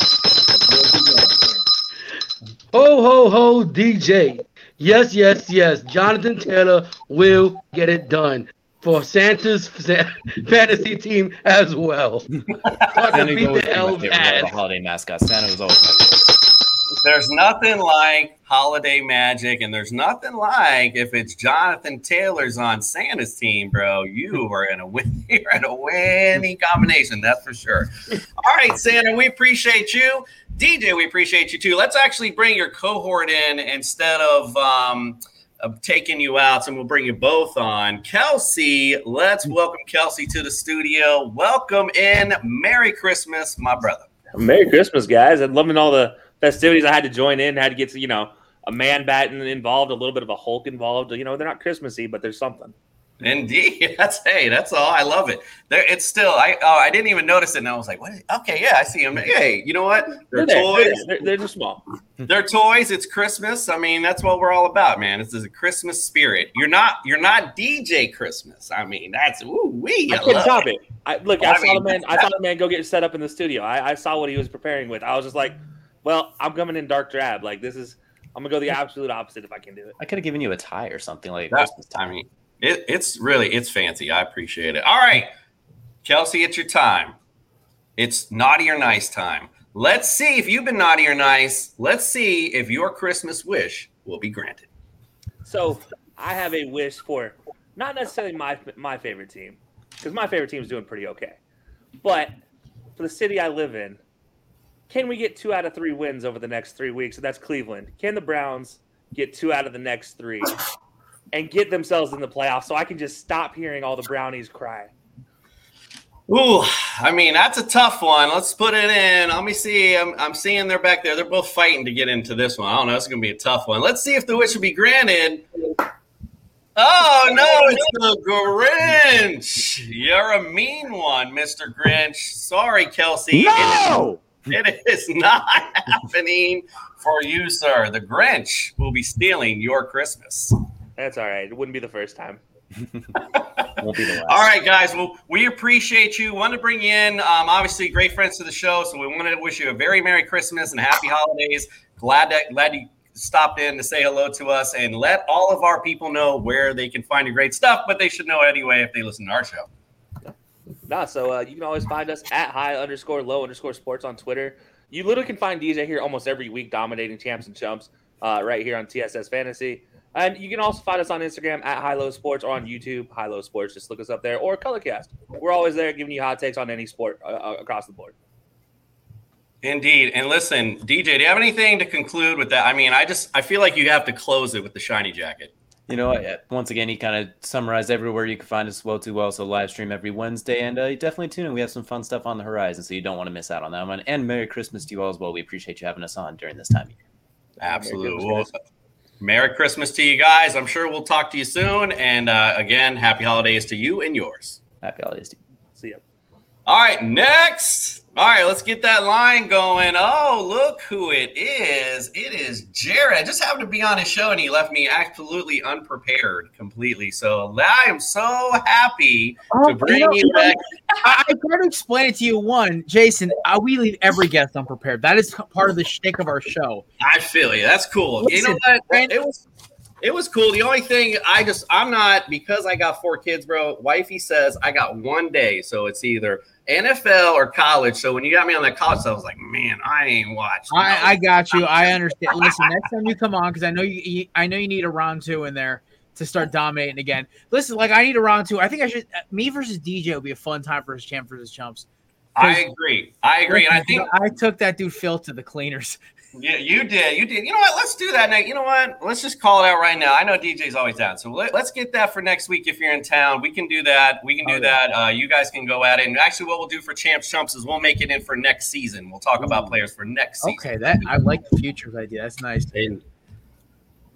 Ho, ho, ho, D J. Yes, yes, yes. Jonathan Taylor will get it done for Santa's fantasy team as well. Santa beat the Elves ass. The holiday mascot. Santa was always my favorite. There's nothing like holiday magic, and there's nothing like if it's Jonathan Taylor's on Santa's team, bro. You are in a win. You're in a winning combination, that's for sure. All right, Santa, we appreciate you. D J, we appreciate you too. Let's actually bring your cohort in instead of um, of taking you out, and we'll bring you both on. Kelsey, let's welcome Kelsey to the studio. Welcome in. Merry Christmas, my brother. Merry Christmas, guys. I'm loving all the festivities. I had to join in, had to get to, you know, a man bat involved, a little bit of a Hulk involved. You know, they're not Christmassy, but there's something. Indeed. That's, hey, that's all. I love it. There, it's still, I oh, I didn't even notice it. And I was like, what? Is, okay, yeah, I see them. Hey, you know what? They're, they're toys. They're, they're, they're just small. They're toys. It's Christmas. I mean, that's what we're all about, man. It's the Christmas spirit. You're not, you're not D J Christmas. I mean, that's, ooh, wee. I, I couldn't stop it. it. I, look, well, I, I saw mean, the man, I saw the man go get set up in the studio. I, I saw what he was preparing with. I was just like, well, I'm coming in dark drab. Like, this is, I'm going to go the absolute opposite if I can do it. I could have given you a tie or something like that. Christmas time. I mean, it, it's really, it's fancy. I appreciate it. All right, Kelsey, it's your time. It's naughty or nice time. Let's see if you've been naughty or nice. Let's see if your Christmas wish will be granted. So I have a wish for not necessarily my my favorite team, because my favorite team is doing pretty okay. But for the city I live in, can we get two out of three wins over the next three weeks? So that's Cleveland. Can the Browns get two out of the next three and get themselves in the playoffs so I can just stop hearing all the Brownies cry? Ooh, I mean, that's a tough one. Let's put it in. Let me see. I'm, I'm seeing they're back there. They're both fighting to get into this one. I don't know. It's going to be a tough one. Let's see if the wish will be granted. Oh, no, it's the Grinch. You're a mean one, Mister Grinch. Sorry, Kelsey. No! It is, it is not happening for you, sir. The Grinch will be stealing your Christmas. That's all right. It wouldn't be the first time. Won't be the last. All right, guys. Well, we appreciate you. Want to bring you in, um, obviously, great friends to the show. So we want to wish you a very Merry Christmas and Happy Holidays. Glad that glad you stopped in to say hello to us, and let all of our people know where they can find your great stuff. But they should know anyway if they listen to our show. Nah, so uh, you can always find us at high underscore low underscore sports on Twitter. You literally can find D J here almost every week, dominating champs and chumps uh, right here on T S S Fantasy. And you can also find us on Instagram at High Low Sports or on YouTube, High Low Sports. Just look us up there, or Colorcast. We're always there giving you hot takes on any sport uh, across the board. Indeed. And listen, D J, do you have anything to conclude with that? I mean, I just I feel like you have to close it with the shiny jacket. You know, once again, he kind of summarized everywhere you can find us well too well. So live stream every Wednesday, and uh, definitely tune in. We have some fun stuff on the horizon, so you don't want to miss out on that one. And Merry Christmas to you all as well. We appreciate you having us on during this time of year. Absolutely. Merry Christmas, Merry Christmas to you guys. I'm sure we'll talk to you soon. And uh, again, happy holidays to you and yours. Happy holidays to you. See ya. All right, next. All right, let's get that line going. Oh, look who it is. It is Jared. I just happened to be on his show, and he left me absolutely unprepared completely. So I am so happy oh, to bring you, know, you back. I, I try to explain it to you. One, Jason, uh, we leave every guest unprepared. That is part of the shtick of our show. I feel you. That's cool. Listen, you know what? And, it was it was cool. The only thing I just I'm not, because I got four kids, bro. Wifey says I got one day, so it's either N F L or college. So when you got me on that college stuff, I was like, man, I ain't watched. I, I got you. I understand. Listen, next time you come on, because I know you, you, I know you need a round two in there to start dominating again. Listen, like I need a round two. I think I should. Me versus D J would be a fun time for his champ versus chumps. I agree. I agree, and I think I took that dude Phil to the cleaners. Yeah, you did. You did. You know what? Let's do that next. You know what? Let's just call it out right now. I know D J's always down, so let, let's get that for next week. If you're in town, we can do that. We can do oh, yeah. that. Uh, you guys can go at it. And actually, what we'll do for Champs Chumps is we'll make it in for next season. We'll talk Ooh. about players for next season. Okay, that I like the futures idea. That's nice. And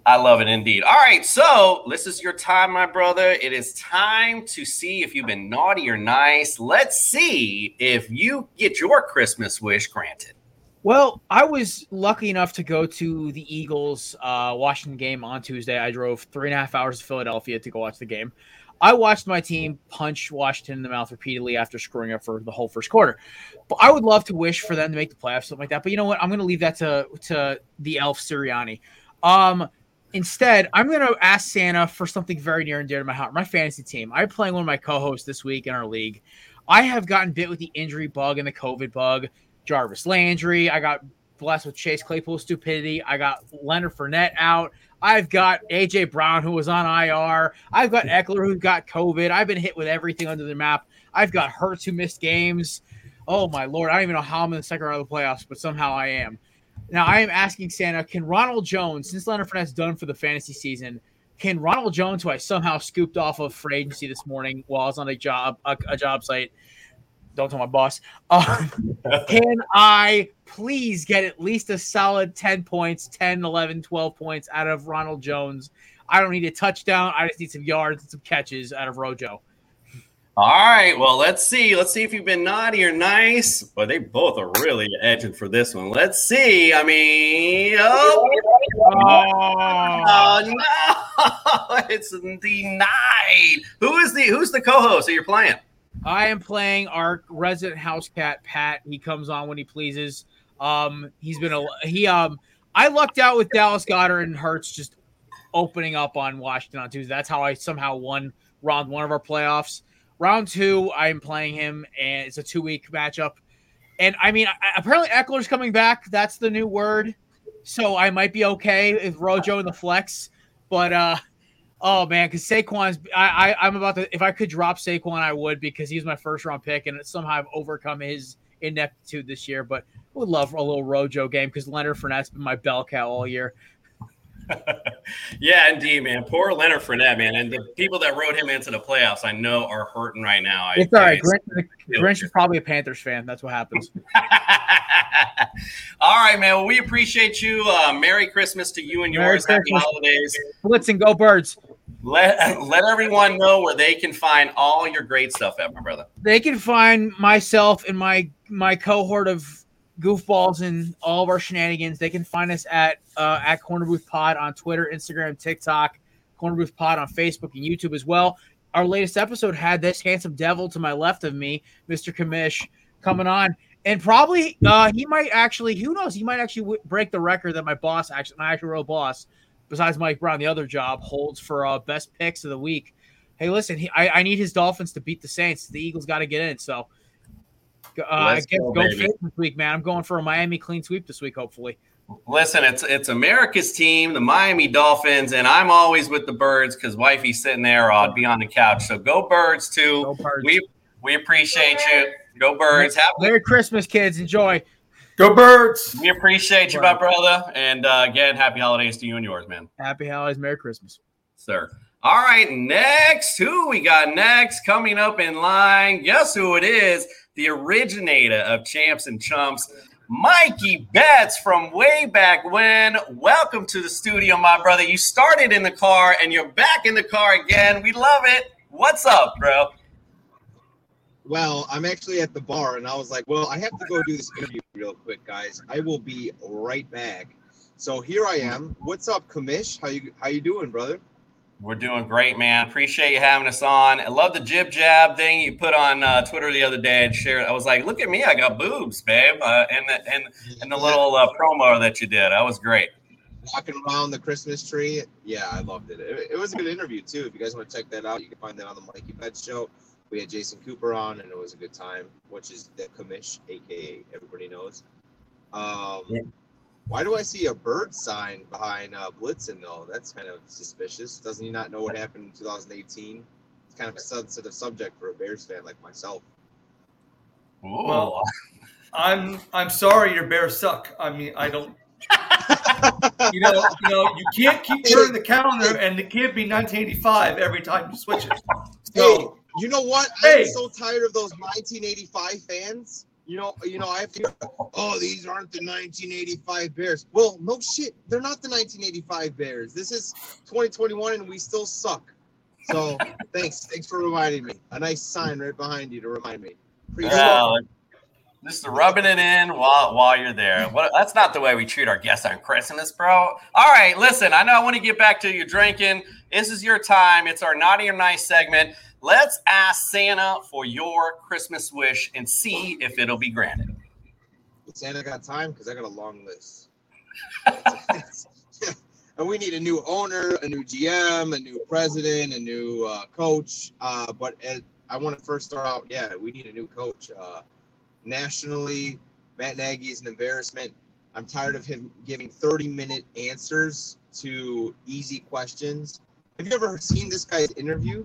I love it indeed. All right, so this is your time, my brother. It is time to see if you've been naughty or nice. Let's see if you get your Christmas wish granted. Well, I was lucky enough to go to the Eagles uh, Washington game on Tuesday. I drove three and a half hours to Philadelphia to go watch the game. I watched my team punch Washington in the mouth repeatedly after screwing up for the whole first quarter. But I would love to wish for them to make the playoffs, something like that. But you know what? I'm going to leave that to to the elf Sirianni. Um, instead, I'm going to ask Santa for something very near and dear to my heart. My fantasy team. I'm playing one of my co-hosts this week in our league. I have gotten bit with the injury bug and the COVID bug. Jarvis Landry. I got blessed with Chase Claypool's stupidity. I got Leonard Fournette out. I've got A J Brown, who was on I R. I've got Eckler, who got COVID. I've been hit with everything under the map. I've got Hurts, who missed games. Oh, my Lord. I don't even know how I'm in the second round of the playoffs, but somehow I am. Now, I am asking Santa, can Ronald Jones, since Leonard Fournette's done for the fantasy season, can Ronald Jones, who I somehow scooped off of free agency this morning while I was on a job a, a job site, don't tell my boss, um, can I please get at least a solid ten points, ten, eleven, twelve points out of Ronald Jones? I don't need a touchdown. I just need some yards and some catches out of Rojo. All right, well, let's see. Let's see if you've been naughty or nice. But they both are really edging for this one. Let's see. I mean, oh, oh no, it's denied. Who is the who's the co-host that you're playing? I am playing our resident house cat, Pat. He comes on when he pleases. Um, he's been a he. Um, I lucked out with Dallas Goedert and Hurts just opening up on Washington on Tuesday. That's how I somehow won round one of our playoffs. Round two, I'm playing him, and it's a two-week matchup. And I mean, apparently Eckler's coming back. That's the new word. So I might be okay with Rojo in the flex, but uh. Oh man, because Saquon's I, I I'm about to if I could drop Saquon, I would, because he's my first round pick, and somehow I've overcome his ineptitude this year. But I would love a little Rojo game because Leonard Fournette's been my bell cow all year. Yeah, indeed, man. Poor Leonard Fournette, man. And the people that wrote him into the playoffs, I know, are hurting right now. It's I, all right. Grinch, Grinch is probably a Panthers fan. That's what happens. All right, man. Well, we appreciate you. Uh, Merry Christmas to you and yours. Happy holidays. Blitzen, go Birds. Let, let everyone know where they can find all your great stuff at, my brother. They can find myself and my my cohort of goofballs and all of our shenanigans. They can find us at uh, at Corner Booth Pod on Twitter, Instagram, TikTok, Corner Booth Pod on Facebook and YouTube as well. Our latest episode had this handsome devil to my left of me, Mister Kamish, coming on. And probably uh, he might actually, who knows, he might actually w- break the record that my boss, actually my actual real boss, besides Mike Brown, the other job, holds for uh, best picks of the week. Hey, listen, he, I, I need his Dolphins to beat the Saints. The Eagles got to get in. So uh, I guess go, go fit this week, man. I'm going for a Miami clean sweep this week, hopefully. Listen, it's it's America's team, the Miami Dolphins, and I'm always with the Birds because wifey's sitting there, or I'd be on the couch. So go Birds, too. Go Birds. We, we appreciate you. Go Birds. Happy Merry Christmas, kids. Enjoy. Go Birds. We appreciate you, my brother. And uh, again, happy holidays to you and yours, man. Happy holidays. Merry Christmas. Sir. All right, next. Who we got next? Coming up in line. Guess who it is? The originator of Champs and Chumps, Mikey Betts from way back when. Welcome to the studio, my brother. You started in the car, and you're back in the car again. We love it. What's up, bro? Well, I'm actually at the bar, and I was like, well, I have to go do this interview real quick, guys. I will be right back. So here I am. What's up, Kamish? How you how you doing, brother? We're doing great, man. Appreciate you having us on. I love the jib jab thing you put on uh, Twitter the other day and shared. I was like, look at me. I got boobs, babe. Uh, and, the, and, and the little uh, promo that you did. That was great. Walking around the Christmas tree. Yeah, I loved it. it. It was a good interview, too. If you guys want to check that out, you can find that on the Mikey Betts Show. We had Jason Cooper on, and it was a good time, which is the Kamish, a k a everybody knows. Um, yeah. Why do I see a bird sign behind uh, Blitzen, though? That's kind of suspicious. Doesn't he not know what happened in two thousand eighteen? It's kind of a sensitive subject for a Bears fan like myself. Ooh. Well, I'm I'm sorry your Bears suck. I mean, I don't. you know, you know, you can't keep turning the calendar, and it can't be nineteen eighty-five every time you switch it. So, hey, you know what? Hey. I'm so tired of those nineteen eighty-five fans. You know, you know, I have to, oh, these aren't the nineteen eighty-five Bears. Well, no shit. They're not the nineteen eighty-five Bears. This is twenty twenty-one and we still suck. So thanks. Thanks for reminding me. A nice sign right behind you to remind me. Well, just rubbing it in while while you're there. What, that's not the way we treat our guests on Christmas, bro. All right, listen, I know I want to get back to you drinking. This is your time. It's our Naughty or Nice segment. Let's ask Santa for your Christmas wish and see if it'll be granted. Santa got time because I got a long list. And we need a new owner, a new G M, a new president, a new uh, coach. Uh, but as, I want to first start out, yeah, we need a new coach. Uh, nationally, Matt Nagy is an embarrassment. I'm tired of him giving thirty-minute answers to easy questions. Have you ever seen this guy's interview?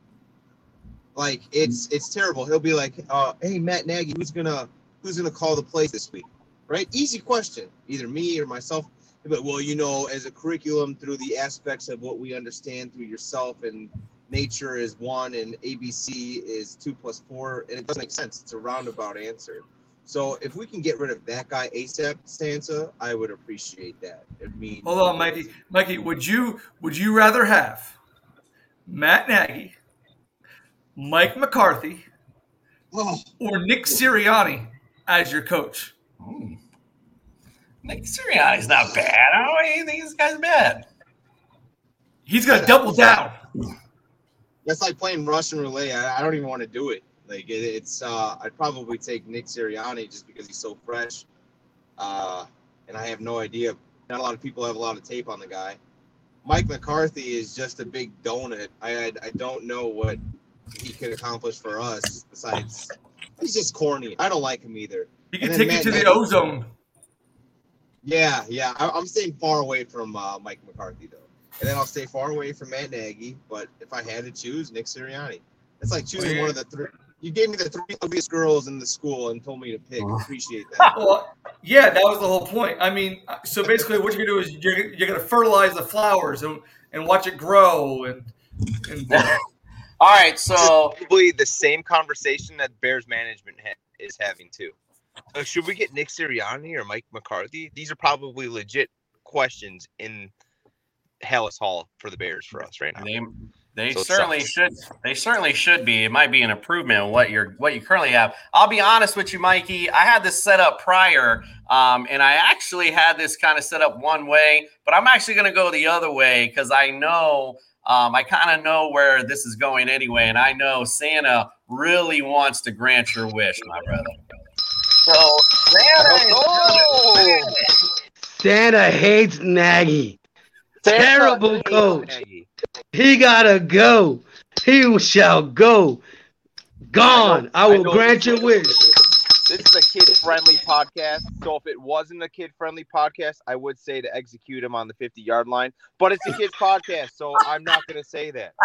Like, it's it's terrible. He'll be like, uh, hey, Matt Nagy, who's gonna who's gonna call the plays this week? Right? Easy question. Either me or myself. But, well, you know, as a curriculum through the aspects of what we understand through yourself, and nature is one and A B C is two plus four, and it doesn't make sense. It's a roundabout answer. So if we can get rid of that guy ASAP, Santa, I would appreciate that. It means Hold on, Mikey. Mikey, would you would you rather have Matt Nagy, Mike McCarthy, oh. or Nick Sirianni as your coach? Ooh. Nick Sirianni's not bad. I don't think this guy's bad. He's gonna double down. That's like playing Russian roulette. I, I don't even want to do it. Like it, it's, uh, I'd probably take Nick Sirianni just because he's so fresh, uh, and I have no idea. Not a lot of people have a lot of tape on the guy. Mike McCarthy is just a big donut. I I, I don't know what he could accomplish for us besides he's just corny. I don't like him either. He can take you to the ozone. Yeah, yeah. I, I'm staying far away from uh, Mike McCarthy though, and then I'll stay far away from Matt Nagy. But if I had to choose, Nick Sirianni. It's like choosing one of the three. You gave me the three ugliest girls in the school and told me to pick. Appreciate that. Well, yeah, that was the whole point. I mean, so basically, what you're gonna do is you're you're gonna fertilize the flowers and, and watch it grow and. and All right, so probably the same conversation that Bears management ha- is having too. So should we get Nick Sirianni or Mike McCarthy? These are probably legit questions in Hallis Hall for the Bears for us right now. They, they So it certainly sucks. should. They certainly should be. It might be an improvement on what you're what you currently have. I'll be honest with you, Mikey. I had this set up prior, um, and I actually had this kind of set up one way, but I'm actually going to go the other way because I know. Um, I kind of know where this is going anyway, and I know Santa really wants to grant your wish, my brother. So, Santa, Oh! Santa hates Nagy. Santa Terrible hates coach. Nagy. He gotta go. He shall go. Gone. I, I will know grant this your wish. This is a kid-friendly podcast, so if it wasn't a kid-friendly podcast, I would say to execute him on the fifty-yard line. But it's a kid's podcast, so I'm not going to say that.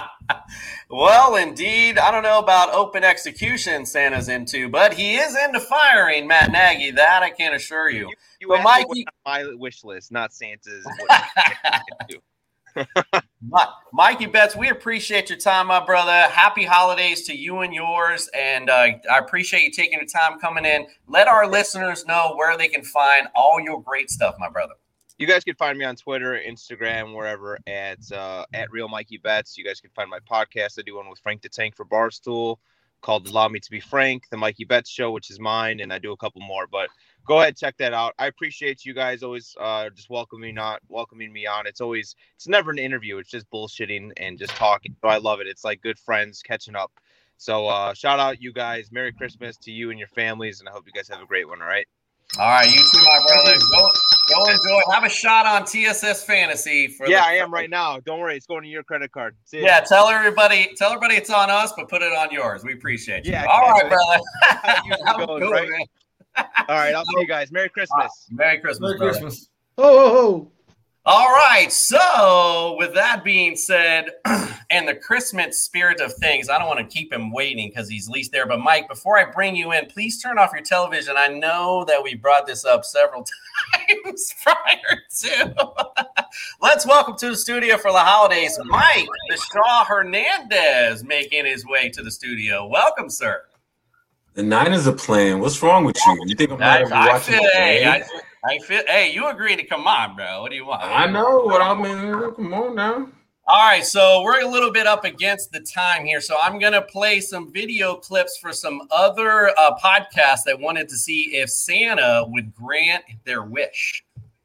well, indeed, I don't know about open execution Santa's into, but he is into firing Matt Nagy. That I can assure you. You, you but asked Mikey, me what's on my wish list, not Santa's. What Mi- Mikey Betts, we appreciate your time, my brother. Happy holidays to you and yours, and uh, I appreciate you taking the time coming in. Let our listeners know where they can find all your great stuff, my brother. You guys can find me on Twitter, Instagram, wherever at uh, at Real Mikey Betts. You guys can find my podcast. I do one with Frank the Tank for Barstool called Allow Me to Be Frank, the Mikey Betts Show, which is mine, and I do a couple more. But go ahead, check that out. I appreciate you guys always uh, just welcoming not welcoming me on. It's always it's never an interview. It's just bullshitting and just talking. So I love it. It's like good friends catching up. So uh, shout out you guys. Merry Christmas to you and your families, and I hope you guys have a great one. All right. All right, you too, my brother. Go, go enjoy. Have a shot on T S S Fantasy. For Yeah, the- I am right now. Don't worry, it's going to your credit card. See ya. Yeah, tell everybody, tell everybody it's on us, but put it on yours. We appreciate you. Yeah, All right, exactly. brother. That's how it usually Have a goes, good right? one, man. All right, I'll see you guys. Merry Christmas. Merry Christmas. Merry brother. Christmas. Ho, ho, ho. All right. So, with that being said, and the Christmas spirit of things, I don't want to keep him waiting because he's least there. But, Mike, before I bring you in, please turn off your television. I know that we brought this up several times prior to. Let's welcome to the studio for the holidays, Mike the Shaw Hernandez, making his way to the studio. Welcome, sir. The Niners are playing. What's wrong with you? You think I'm not I, ever I watching feel, the hey, game? I, I feel, hey, you agreed to come on, bro. What do you want? I know what I mean. Come on now. All right, so we're a little bit up against the time here. So I'm going to play some video clips for some other uh, podcasts that wanted to see if Santa would grant their wish.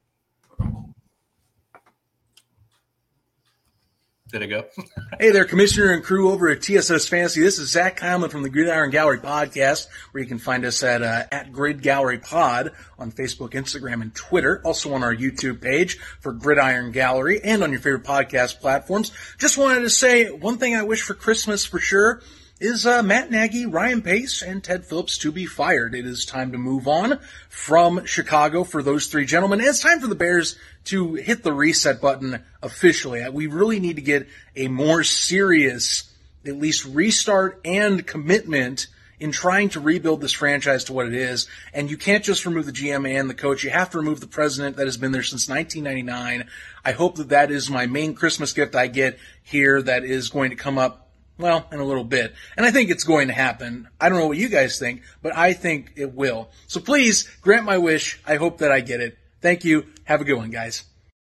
Did it go? Hey there, Commissioner and crew over at T S S Fantasy. This is Zach Heilman from the Gridiron Gallery podcast, where you can find us at uh, at Grid Gallery Pod on Facebook, Instagram, and Twitter. Also on our YouTube page for Gridiron Gallery and on your favorite podcast platforms. Just wanted to say one thing I wish for Christmas for sure is uh, Matt Nagy, Ryan Pace, and Ted Phillips to be fired. It is time to move on from Chicago for those three gentlemen. And it's time for the Bears to hit the reset button officially. We really need to get a more serious, at least restart and commitment in trying to rebuild this franchise to what it is. And you can't just remove the G M and the coach. You have to remove the president that has been there since nineteen ninety-nine. I hope that that is my main Christmas gift I get here that is going to come up, well, in a little bit. And I think it's going to happen. I don't know what you guys think, but I think it will. So please grant my wish. I hope that I get it. Thank you. Have a good one, guys.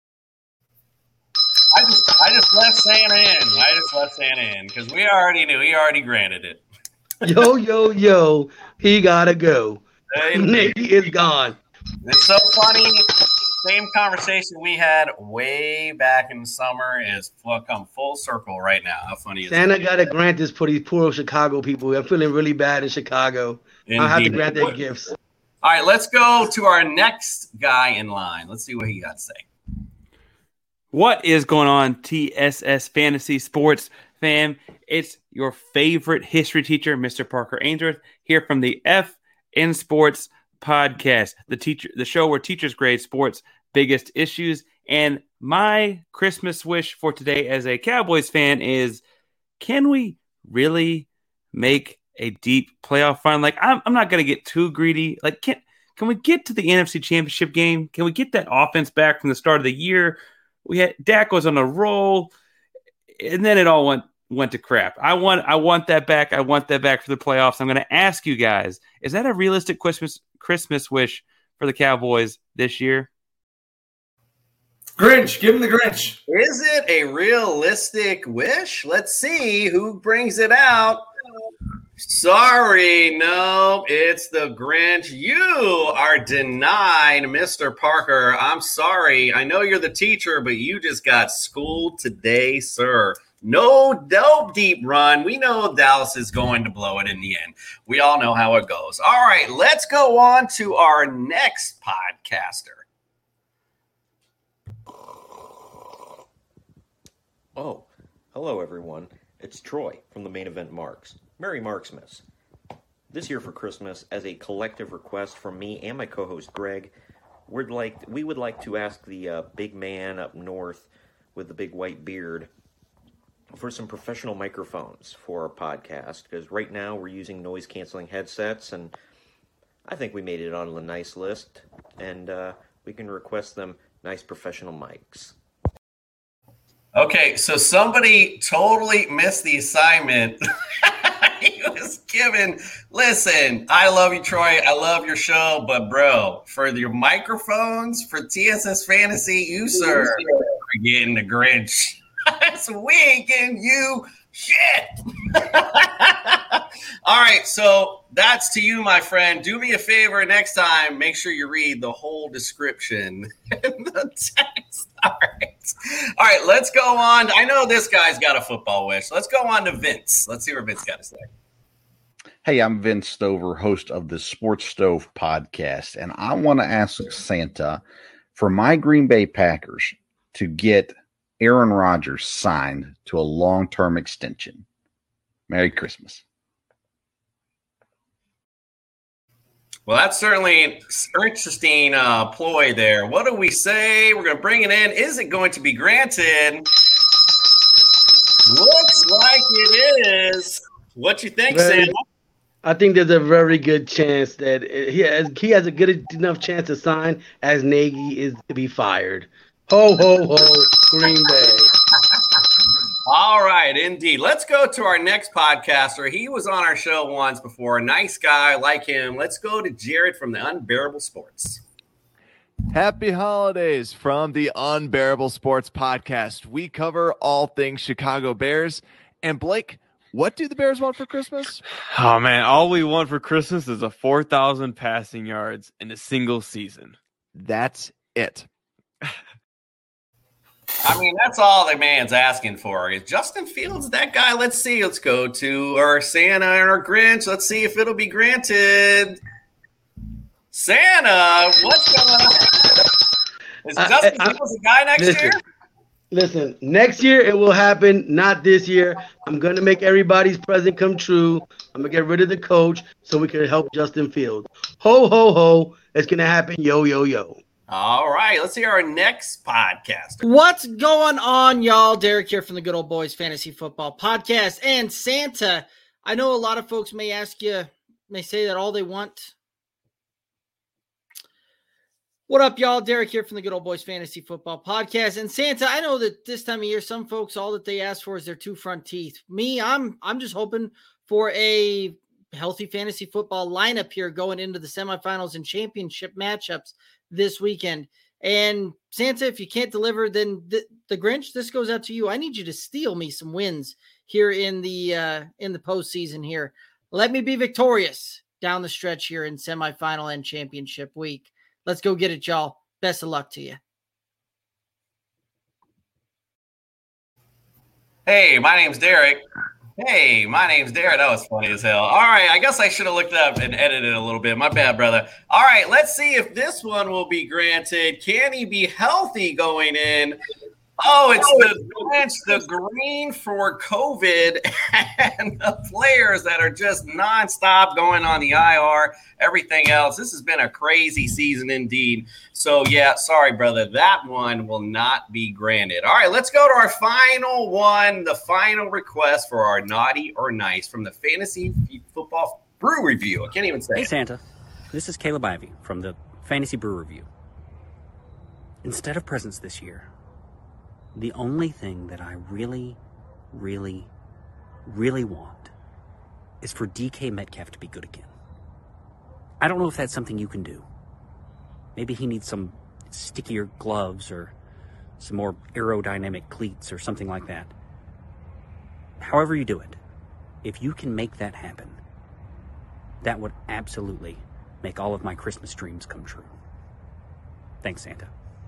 I just, I just left Santa in. I just left Santa in because we already knew. He already granted it. Yo, yo, yo. He got to go. Navy is gone. It's so funny. Same conversation we had way back in the summer is come full circle right now. How funny is Santa that? got to grant this for these poor Chicago people. I'm feeling really bad in Chicago. I have to Indeed. grant their gifts. All right, let's go to our next guy in line. Let's see what he got to say. What is going on, T S S Fantasy Sports fam? It's your favorite history teacher, Mister Parker Ainsworth, here from the F N Sports podcast, the teacher, the show where teachers grade sports' biggest issues. And my Christmas wish for today as a Cowboys fan is, can we really make a deep playoff run? Like, I'm, I'm not going to get too greedy. Like, can, can we get to the N F C Championship game? Can we get that offense back from the start of the year? We had Dak was on a roll, and then it all went went to crap. I want I want that back. I want that back for the playoffs. I'm going to ask you guys, is that a realistic Christmas Christmas wish for the Cowboys this year? Grinch, give him the Grinch. Is it a realistic wish? Let's see who brings it out. Sorry, no, it's the Grinch. You are denied, Mister Parker. I'm sorry. I know you're the teacher, but you just got schooled today, sir. No, no deep run. We know Dallas is going to blow it in the end. We all know how it goes. All right, let's go on to our next podcaster. Oh, hello, everyone. It's Troy from the Main Event Marks. Merry Marksmas. This year for Christmas, as a collective request from me and my co-host Greg, we'd like we would like to ask the uh, big man up north with the big white beard for some professional microphones for our podcast, because right now we're using noise-canceling headsets, and I think we made it on the nice list, and uh, we can request them nice professional mics. Okay, so somebody totally missed the assignment. He was given, listen, I love you, Troy. I love your show. But, bro, for your microphones, for T S S Fantasy, you, sir, are getting the Grinch. So we ain't getting you shit. All right, so that's to you, my friend. Do me a favor next time. Make sure you read the whole description in the text. All right. All right, let's go on. I know this guy's got a football wish. Let's go on to Vince. Let's see what Vince got to say. Hey, I'm Vince Stover, host of the Sports Stove podcast, and I want to ask Santa for my Green Bay Packers to get Aaron Rodgers signed to a long-term extension. Merry Christmas. Well, that's certainly an interesting uh, ploy there. What do we say? We're going to bring it in. Is it going to be granted? Looks like it is. What you think, Very, Sam? I think there's a very good chance that he has he has a good enough chance to sign as Nagy is to be fired. Ho, ho, ho, Green Bay. All All right, indeed. Let's go to our next podcaster. He was on our show once before. A nice guy, like him. Let's go to Jared from the Unbearable Sports. Happy holidays from the Unbearable Sports Podcast. We cover all things Chicago Bears. And Blake, what do the Bears want for Christmas? Oh, man, all we want for Christmas is a four thousand passing yards in a single season. That's it. I mean, that's all the man's asking for. Is Justin Fields that guy? Let's see. Let's go to our Santa and our Grinch. Let's see if it'll be granted. Santa, what's going on? Is Justin I, I, Fields a guy next listen, year? Listen, next year it will happen, not this year. I'm going to make everybody's present come true. I'm going to get rid of the coach so we can help Justin Fields. Ho, ho, ho. It's going to happen. Yo, yo, yo. All right, let's hear our next podcast. What's going on, y'all? Derek here from the Good Old Boys Fantasy Football Podcast. And Santa, I know a lot of folks may ask you, may say that all they want. What up, y'all? Derek here from the Good Old Boys Fantasy Football Podcast. And Santa, I know that this time of year, some folks, all that they ask for is their two front teeth. Me, I'm I'm just hoping for a healthy fantasy football lineup here going into the semifinals and championship matchups this weekend. And Santa, if you can't deliver, then the, the Grinch, this goes out to you. I need you to steal me some wins here in the uh, in the postseason here. Let me be victorious down the stretch here in semifinal and championship week. Let's go get it, y'all. Best of luck to you. Hey, my name's Derek. Hey, my name's Derek. That was funny as hell. All right, I guess I should have looked up and edited a little bit. My bad, brother. All right, let's see if this one will be granted. Can he be healthy going in? Oh, it's the Grinch, the green for COVID, and the players that are just nonstop going on the I R, everything else. This has been a crazy season indeed. So, yeah, sorry, brother. That one will not be granted. All right, let's go to our final one, the final request for our naughty or nice from the Fantasy Football Brew Review. I can't even say Hey, it. Santa. This is Caleb Ivey from the Fantasy Brew Review. Instead of presents this year, the only thing that I really, really, really want is for D K Metcalf to be good again. I don't know if that's something you can do. Maybe he needs some stickier gloves or some more aerodynamic cleats or something like that. However you do it, if you can make that happen, that would absolutely make all of my Christmas dreams come true. Thanks, Santa.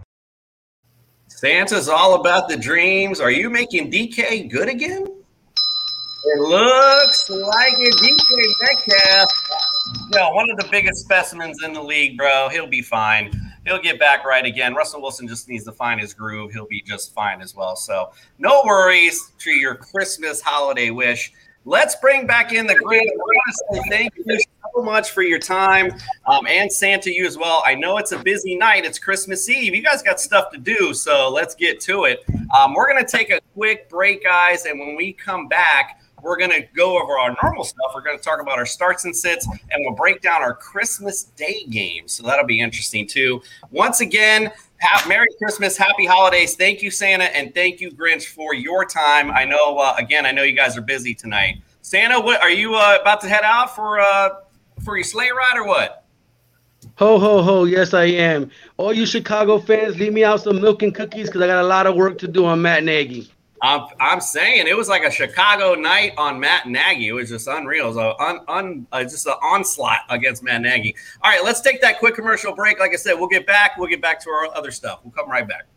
Santa's all about the dreams. Are you making D K good again? It looks like it. D K Metcalf, you know, one of the biggest specimens in the league, bro. He'll be fine. He'll get back right again. Russell Wilson just needs to find his groove. He'll be just fine as well. So no worries to your Christmas holiday wish. Let's bring back in the Grinch. I want to say thank you so much for your time, um, and Santa, you as well. I know it's a busy night. It's Christmas Eve. You guys got stuff to do, so let's get to it. Um, we're going to take a quick break, guys, and when we come back, we're going to go over our normal stuff. We're going to talk about our starts and sits, and we'll break down our Christmas Day games, so that'll be interesting too. Once again, have Merry Christmas, Happy Holidays. Thank you, Santa, and thank you, Grinch, for your time. I know, uh, again, I know you guys are busy tonight. Santa, what are you uh, about to head out for uh, for your sleigh ride or what? Ho, ho, ho. Yes, I am. All you Chicago fans, leave me out some milk and cookies because I got a lot of work to do on Matt Nagy. I'm, I'm saying it was like a Chicago night on Matt Nagy. It was just unreal. It was a un, un, uh, just an onslaught against Matt Nagy. All right, let's take that quick commercial break. Like I said, we'll get back. We'll get back to our other stuff. We'll come right back.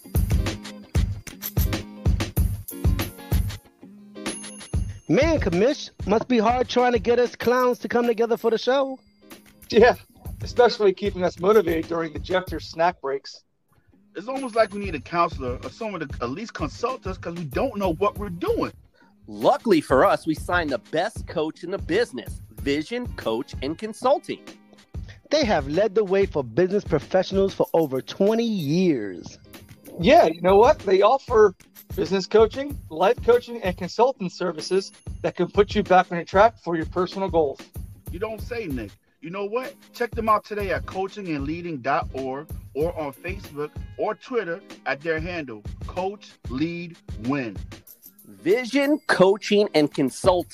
Man, Commish, must be hard trying to get us clowns to come together for the show. Yeah, especially keeping us motivated during the Jeffter snack breaks. It's almost like we need a counselor or someone to at least consult us because we don't know what we're doing. Luckily for us, we signed the best coach in the business, Vision Coach and Consulting. They have led the way for business professionals for over twenty years. Yeah, you know what? They offer business coaching, life coaching, and consulting services that can put you back on track for your personal goals. You don't say, Nick. You know what? Check them out today at coaching and leading dot org or on Facebook or Twitter at their handle, Coach Lead Win. Vision Coaching and Consulting.